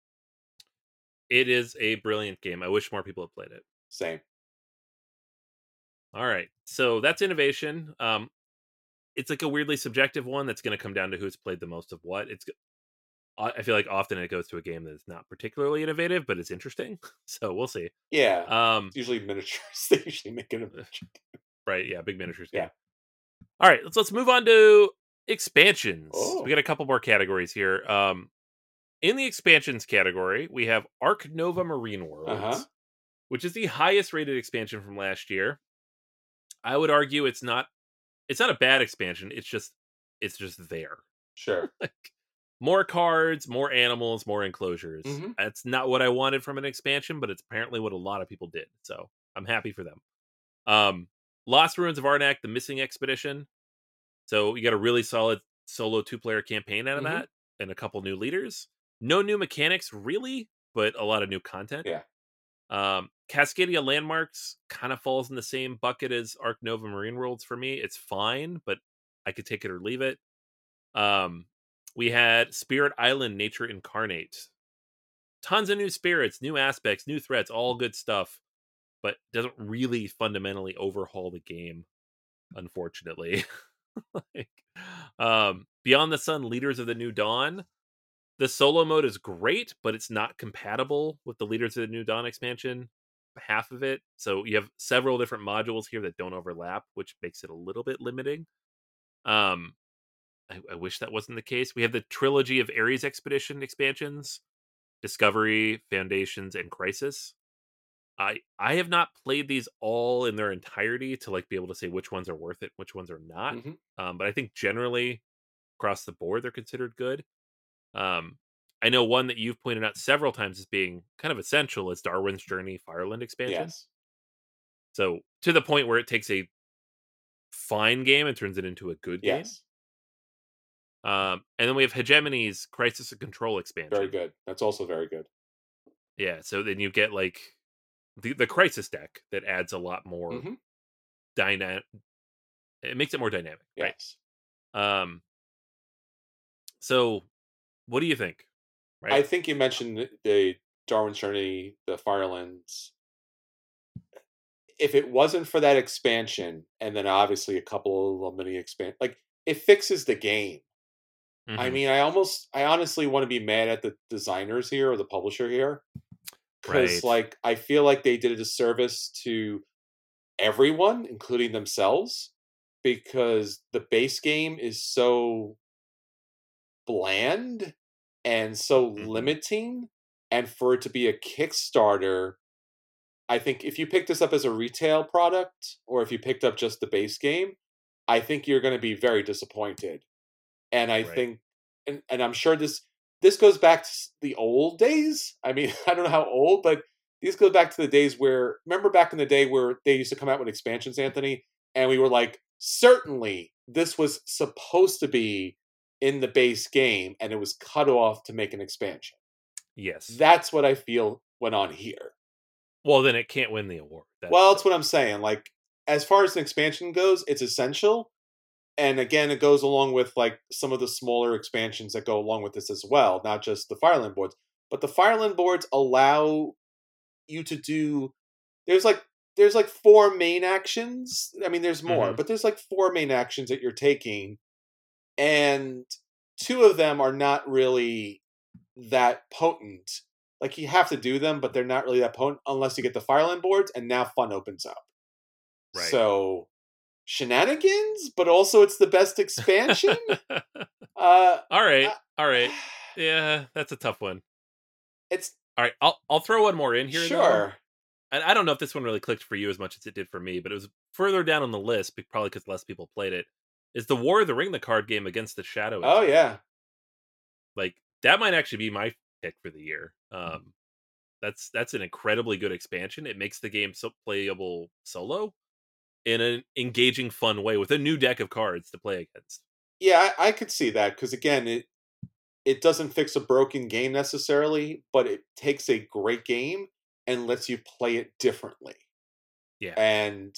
Speaker 3: It is a brilliant game. I wish more people had played it.
Speaker 2: same.
Speaker 3: All right. So that's innovation. Um, it's like a weirdly subjective one that's going to come down to who's played the most of what. It's I I feel like often it goes to a game that's not particularly innovative, but it's interesting. So we'll see.
Speaker 2: Yeah,
Speaker 3: Um,
Speaker 2: it's usually miniatures. They usually make it a miniature.
Speaker 3: right, yeah, big miniatures
Speaker 2: Yeah.
Speaker 3: game. All right, let's let's move on to expansions.
Speaker 2: Oh.
Speaker 3: We got a couple more categories here. Um, in the expansions category, we have Arc Nova Marine Worlds,
Speaker 2: Uh-huh.
Speaker 3: which is the highest rated expansion from last year. I would argue it's not it's not a bad expansion. It's just it's just there.
Speaker 2: Sure.
Speaker 3: Like, more cards, more animals, more enclosures.
Speaker 2: Mhm.
Speaker 3: That's not what I wanted from an expansion, but it's apparently what a lot of people did. So I'm happy for them. Um, Lost Ruins of Arnak, The Missing Expedition. So you got a really solid solo two player campaign out of
Speaker 2: Mhm.
Speaker 3: that, and a couple new leaders. No new mechanics really, but a lot of new content.
Speaker 2: Yeah.
Speaker 3: Um, Cascadia Landmarks kind of falls in the same bucket as Arc Nova Marine Worlds for me. It's fine, but I could take it or leave it. Um, we had Spirit Island Nature Incarnate. Tons of new spirits, new aspects, new threats, all good stuff, but doesn't really fundamentally overhaul the game, unfortunately. like, um, Beyond the Sun, Leaders of the New Dawn. The solo mode is great, but it's not compatible with the Leaders of the New Dawn expansion, half of it. So you have several different modules here that don't overlap, which makes it a little bit limiting. Um, I, I wish that wasn't the case. We have the trilogy of Ares Expedition expansions, Discovery, Foundations, and Crisis. I I have not played these all in their entirety to like be able to say which ones are worth it, which ones are not.
Speaker 2: Mhm.
Speaker 3: Um, but I think generally across the board they're considered good. Um, I know one that you've pointed out several times as being kind of essential is Darwin's Journey Fireland expansion.
Speaker 2: Yes.
Speaker 3: So to the point where it takes a fine game and turns it into a good game.
Speaker 2: Yes.
Speaker 3: Um, and then we have Hegemony's Crisis of Control expansion.
Speaker 2: Very good. That's also very good.
Speaker 3: Yeah, so then you get like the the Crisis deck that adds a lot more
Speaker 2: Mhm.
Speaker 3: dynamic. It makes it more dynamic,
Speaker 2: Yes.
Speaker 3: right? Um, so what do you think?
Speaker 2: I
Speaker 3: Right?
Speaker 2: think you mentioned the, the Darwin's Journey, the Firelands. If it wasn't for that expansion, and then obviously a couple of mini expand, like it fixes the game. I
Speaker 3: Mhm.
Speaker 2: mean, I almost, I honestly want to be mad at the designers here or the publisher here, because
Speaker 3: Right.
Speaker 2: like I feel like they did a disservice to everyone, including themselves, because the base game is so bland and so
Speaker 3: Mhm.
Speaker 2: limiting, and for it to be a Kickstarter, I think if you pick this up as a retail product or if you picked up just the base game, I think you're going to be very disappointed. And I
Speaker 3: Right.
Speaker 2: think, and, and I'm sure this this goes back to the old days. I mean, I don't know how old, but these go back to the days where, remember back in the day where they used to come out with expansions, Anthony, and we were like, certainly this was supposed to be in the base game, and it was cut off to make an expansion.
Speaker 3: Yes.
Speaker 2: That's what I feel went on here.
Speaker 3: Well, then it can't win the award. That's
Speaker 2: Well, that's
Speaker 3: silly.
Speaker 2: what I'm saying. Like, as far as an expansion goes, it's essential. And again, it goes along with like some of the smaller expansions that go along with this as well, not just the Fireland boards. But the Fireland boards allow you to do there's like there's like four main actions. I mean, there's more,
Speaker 3: Mhm.
Speaker 2: but there's like four main actions that you're taking, and two of them are not really that potent. Like you have to do them, but they're not really that potent unless you get the Fireland boards, and now fun opens up.
Speaker 3: Right.
Speaker 2: So shenanigans, but also it's the best expansion. uh,
Speaker 3: all right,
Speaker 2: uh,
Speaker 3: all right. Yeah, that's a tough one.
Speaker 2: It's
Speaker 3: All right, I'll I'll throw one more in here though.
Speaker 2: sure.
Speaker 3: And I don't know if this one really clicked for you as much as it did for me, but it was further down on the list, be- probably because less people played it. Is the War of the Ring, the card game against the Shadow?
Speaker 2: Oh
Speaker 3: expansion.
Speaker 2: yeah,
Speaker 3: Like that might actually be my pick for the year. Um, that's that's an incredibly good expansion. It makes the game so playable solo in an engaging, fun way with a new deck of cards to play against.
Speaker 2: yeah. I, I could see that because again, it it doesn't fix a broken game necessarily, but it takes a great game and lets you play it differently.
Speaker 3: Yeah,
Speaker 2: And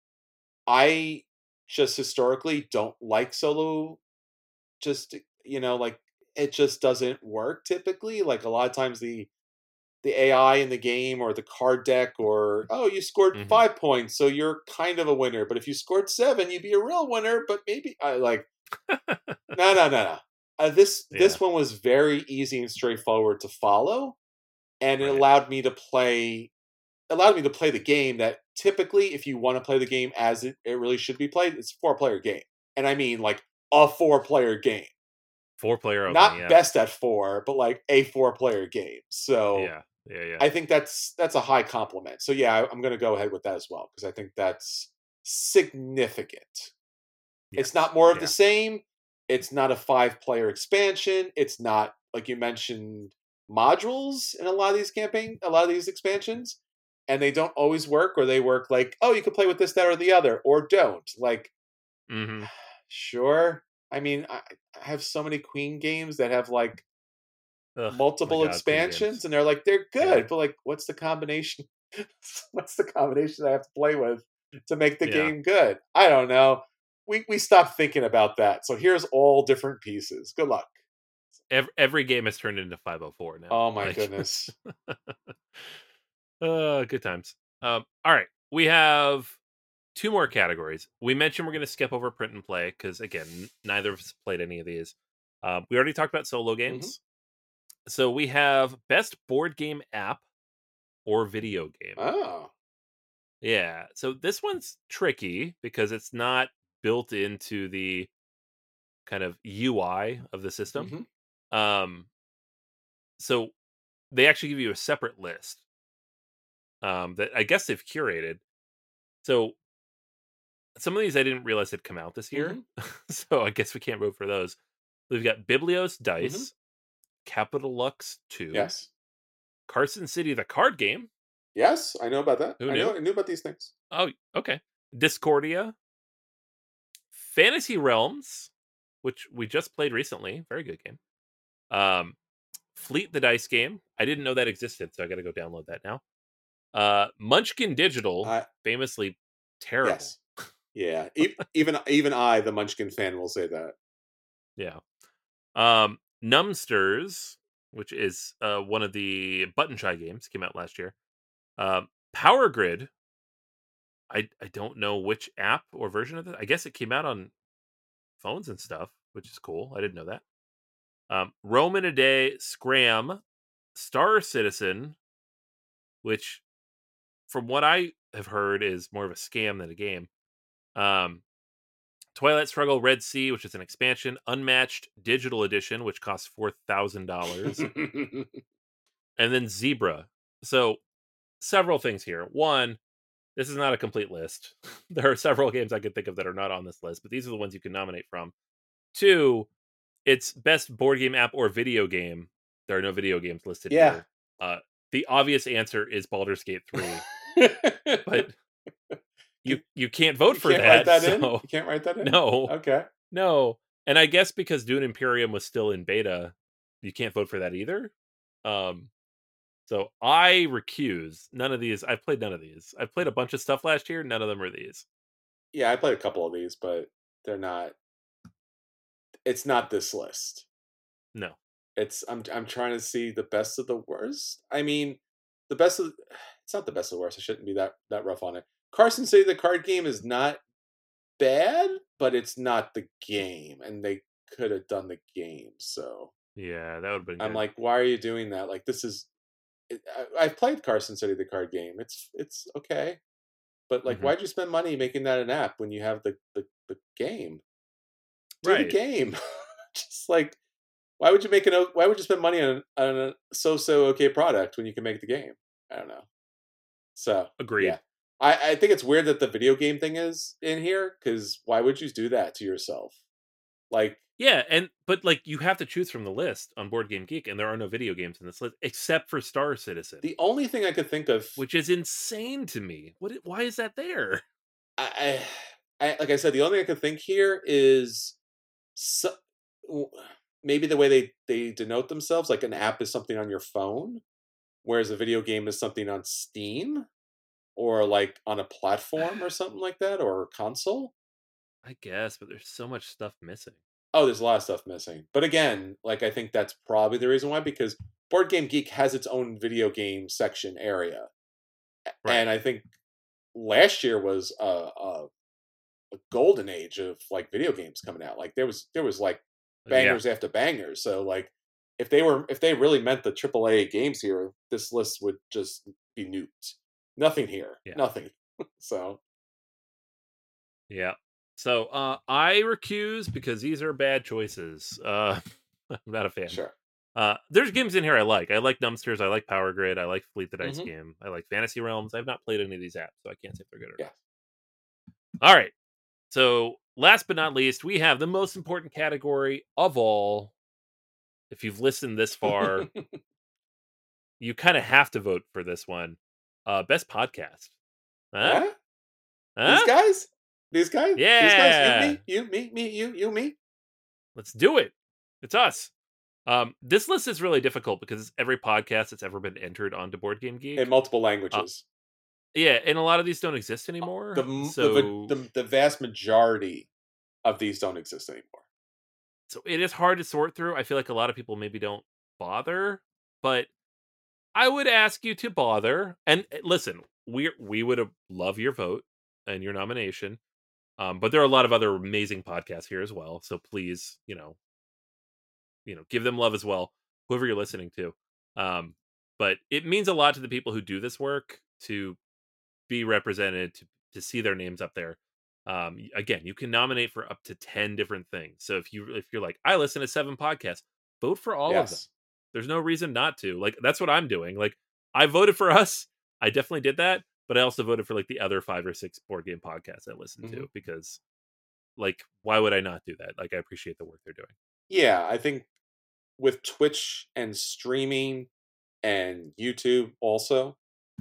Speaker 2: I just historically don't like solo. Just you know, like it just doesn't work typically. Like a lot of times the the A I in the game or the card deck or oh you scored
Speaker 3: hmm
Speaker 2: five points so you're kind of a winner, but if you scored seven you'd be a real winner. But maybe I like no no no no. Uh, this
Speaker 3: yeah,
Speaker 2: this one was very easy and straightforward to follow, and it
Speaker 3: right.
Speaker 2: allowed me to play allowed me to play the game that typically if you want to play the game as it, it really should be played, it's a four player game, and I mean like a four player game,
Speaker 3: Four player only.
Speaker 2: not
Speaker 3: Yeah,
Speaker 2: best at four, but like a four player game. So
Speaker 3: yeah, yeah, yeah.
Speaker 2: I think that's that's a high compliment. So yeah, I, I'm going to go ahead with that as well because I think that's significant. It's
Speaker 3: Yes,
Speaker 2: not more of the
Speaker 3: yeah.
Speaker 2: same. It's not a five player expansion. It's not like you mentioned modules in a lot of these campaign, a lot of these expansions, and they don't always work, or they work like oh you can play with this, that, or the other, or don't. Like
Speaker 3: hmm
Speaker 2: sure. I mean, I, I have so many Queen games that have like
Speaker 3: Ugh, my
Speaker 2: multiple
Speaker 3: God, Queen
Speaker 2: expansions
Speaker 3: games.
Speaker 2: and they're like they're
Speaker 3: Yeah,
Speaker 2: good, but like what's the combination what's the combination I have to play with to make the
Speaker 3: yeah.
Speaker 2: game good? I don't know. We we stopped thinking about that. So here's all different pieces. Good luck.
Speaker 3: Every, every game has turned into five oh four now.
Speaker 2: Oh my
Speaker 3: Like,
Speaker 2: goodness.
Speaker 3: uh, good times. Um, all right, we have two more categories. We mentioned we're going to skip over print and play because again, n- neither of us played any of these. Um, we already talked about solo
Speaker 2: Hmm.
Speaker 3: games, so we have best board game app or video game.
Speaker 2: Oh.
Speaker 3: Yeah, so this one's tricky because it's not built into the kind of U I of the system.
Speaker 2: Hmm.
Speaker 3: Um, so they actually give you a separate list um, that I guess they've curated. So some of these I didn't realize had come out this year,
Speaker 2: Hmm.
Speaker 3: so I guess we can't vote for those. We've got Biblios
Speaker 2: Hmm.
Speaker 3: Dice, Capital Lux two,
Speaker 2: Yes.
Speaker 3: Carson City the card game.
Speaker 2: Yes, I know about that.
Speaker 3: Who
Speaker 2: I know
Speaker 3: knew?
Speaker 2: I knew about these things.
Speaker 3: Oh, okay. Discordia, Fantasy Realms, which we just played recently. Very good game. Um, Fleet the Dice game. I didn't know that existed, so I got to go download that now. Uh, Munchkin Digital,
Speaker 2: I
Speaker 3: famously terrible.
Speaker 2: yes. Yeah. E- even even I, the Munchkin fan, will say that.
Speaker 3: Yeah. Um, Numsters, which is uh, one of the Button Shy games, came out last year. Um, Power Grid. I I don't know which app or version of it. I guess it came out on phones and stuff, which is cool. I didn't know that. Um, Rome in a Day, Scram, Star Citizen, which from what I have heard is more of a scam than a game. Um, Twilight Struggle Red Sea, which is an expansion, Unmatched Digital Edition, which costs four thousand dollars, and then Zebra. So, several things here. One, this is not a complete list. There are several games I could think of that are not on this list, but these are the ones you can nominate from. Two, it's best board game app or video game. There are no video games listed
Speaker 2: Yeah.
Speaker 3: here. Uh, the obvious answer is Baldur's Gate three, but you you can't vote
Speaker 2: You
Speaker 3: for
Speaker 2: can't write
Speaker 3: that.
Speaker 2: that in?
Speaker 3: So
Speaker 2: You can't write that in?
Speaker 3: no,
Speaker 2: Okay.
Speaker 3: no. And I guess because Dune Imperium was still in beta, you can't vote for that either. Um, so I recuse. None of these. I've played none of these. I've played a bunch of stuff last year. None of them are these.
Speaker 2: Yeah, I played a couple of these, but they're not it's not this list.
Speaker 3: No.
Speaker 2: It's I'm I'm trying to see the best of the worst. I mean, the best of it's not the best of the worst. I shouldn't be that that rough on it. Carson City, the card game, is not bad, but it's not the game, and they could have done the game. So
Speaker 3: yeah, that would have been.
Speaker 2: I'm
Speaker 3: good.
Speaker 2: like, why are you doing that? Like, this is. It, I, I've played Carson City, the card game. It's it's okay, but like,
Speaker 3: Mhm.
Speaker 2: why'd you spend money making that an app when you have the the, the game? Do
Speaker 3: Right.
Speaker 2: the game. Just like, why would you make an? Why would you spend money on on a so so okay product when you can make the game? I don't know. So
Speaker 3: Agreed.
Speaker 2: yeah. I, I think it's weird that the video game thing is in here, because why would you do that to yourself? Like,
Speaker 3: Yeah, and but like you have to choose from the list on Board Game Geek, and there are no video games in this list except for Star Citizen,
Speaker 2: the only thing I could think of,
Speaker 3: which is insane to me. What? Why is that there?
Speaker 2: I, I, I like I said, the only thing I could think here is so, maybe the way they they denote themselves, like an app is something on your phone, whereas a video game is something on Steam, or like on a platform or something like that, or a console.
Speaker 3: I guess, but there's so much stuff missing.
Speaker 2: Oh, there's a lot of stuff missing. But again, like, I think that's probably the reason why, because Board Game Geek has its own video game section area.
Speaker 3: Right.
Speaker 2: And I think last year was a, a, a golden age of like video games coming out. Like there was there was like bangers yeah. after bangers. So like if they were if they really meant the triple A games here, this list would just be nuked. Nothing here. Yeah. Nothing. So
Speaker 3: yeah. So uh, I recuse because these are bad choices. Uh, I'm not a fan.
Speaker 2: Sure.
Speaker 3: Uh, there's games in here I like. I like Dumpsters. I like Power Grid. I like Fleet the Dice
Speaker 2: mm-hmm.
Speaker 3: Game. I like Fantasy Realms. I've not played any of these apps, so I can't say if they're good or
Speaker 2: yeah.
Speaker 3: not. All right. So last but not least, we have the most important category of all. If you've listened this far, you kind of have to vote for this one. Uh, best podcast. Huh?
Speaker 2: Huh?
Speaker 3: Huh?
Speaker 2: These guys? These guys?
Speaker 3: Yeah.
Speaker 2: These guys? You, me? You, me? Me? You? You, me?
Speaker 3: Let's do it. It's us. Um, this list is really difficult because it's every podcast that's ever been entered onto Board Game Geek.
Speaker 2: In multiple languages.
Speaker 3: Uh, yeah, and a lot of these don't exist anymore.
Speaker 2: The,
Speaker 3: so...
Speaker 2: the, the, the vast majority of these don't exist anymore.
Speaker 3: So it is hard to sort through. I feel like a lot of people maybe don't bother, but I would ask you to bother. And listen, we we would love your vote and your nomination. Um, but there are a lot of other amazing podcasts here as well. So please, you know, you know, give them love as well, whoever you're listening to. Um, but it means a lot to the people who do this work to be represented, to, to see their names up there. Um, again, you can nominate for up to ten different things. So if you if you're like, I listen to seven podcasts, vote for all yes. of them. There's no reason not to. Like, that's what I'm doing. Like, I voted for us. I definitely did that. But I also voted for like the other five or six board game podcasts I listen mm-hmm. to, because like, why would I not do that? Like, I appreciate the work they're doing.
Speaker 2: Yeah, I think with Twitch and streaming and YouTube also,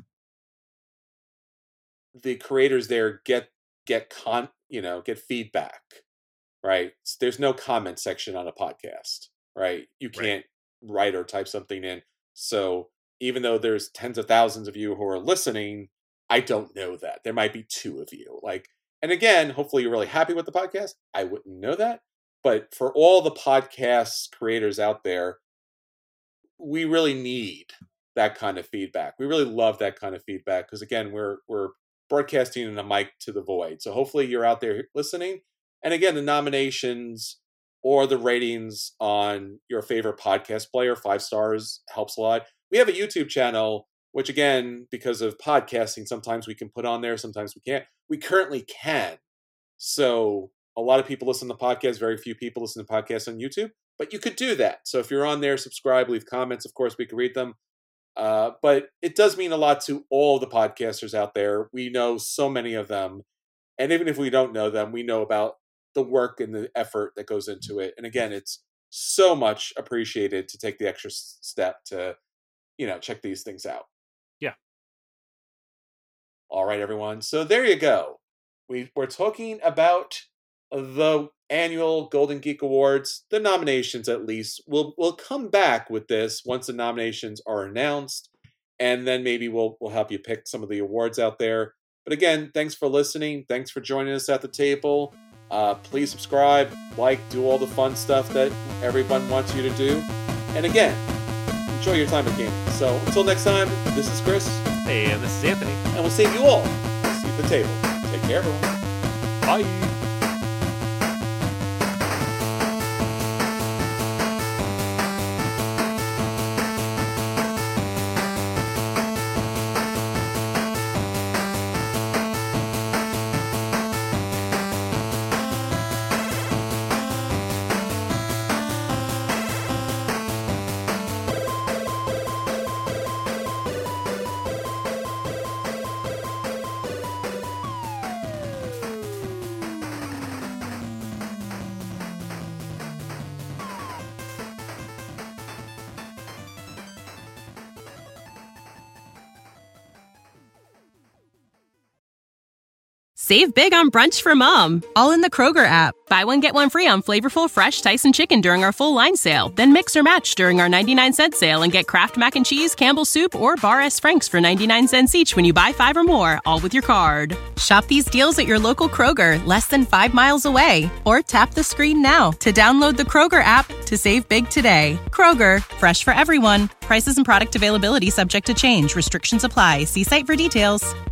Speaker 2: the creators there get get con you know get feedback, right? There's no comment section on a podcast, right? You can't right. write or type something in. So even though there's tens of thousands of you who are listening, I don't know that. There might be two of you. Like, and again, hopefully you're really happy with the podcast. I wouldn't know that. But for all the podcast creators out there, we really need that kind of feedback. We really love that kind of feedback because, again, we're we're broadcasting in a mic to the void. So hopefully you're out there listening. And again, the nominations or the ratings on your favorite podcast player, five stars, helps a lot. We have a YouTube channel, which again, because of podcasting, sometimes we can put on there, sometimes we can't. We currently can. So a lot of people listen to podcasts, very few people listen to podcasts on YouTube, but you could do that. So if you're on there, subscribe, leave comments. Of course, we can read them. Uh, but it does mean a lot to all the podcasters out there. We know so many of them. And even if we don't know them, we know about the work and the effort that goes into it. And again, it's so much appreciated to take the extra step to, you know, check these things out.
Speaker 3: Yeah.
Speaker 2: All right, everyone. So there you go. We, we're talking about the annual Golden Geek Awards, the nominations at least. We'll we'll come back with this once the nominations are announced, and then maybe we'll we'll help you pick some of the awards out there. But again, thanks for listening. Thanks for joining us at the table. Uh, please subscribe, like, do all the fun stuff that everyone wants you to do. And again, enjoy your time at gaming. So until next time, this is Chris.
Speaker 3: Hey, and this is Anthony.
Speaker 2: And we'll save you all a seat at the table. Take care, everyone.
Speaker 3: Bye.
Speaker 1: Save big on brunch for mom, all in the Kroger app. Buy one, get one free on flavorful, fresh Tyson chicken during our full line sale. Then mix or match during our ninety-nine cent sale and get Kraft Mac and Cheese, Campbell's Soup, or Bar S. Frank's for ninety-nine cents each when you buy five or more, all with your card. Shop these deals at your local Kroger, less than five miles away. Or tap the screen now to download the Kroger app to save big today. Kroger, fresh for everyone. Prices and product availability subject to change. Restrictions apply. See site for details.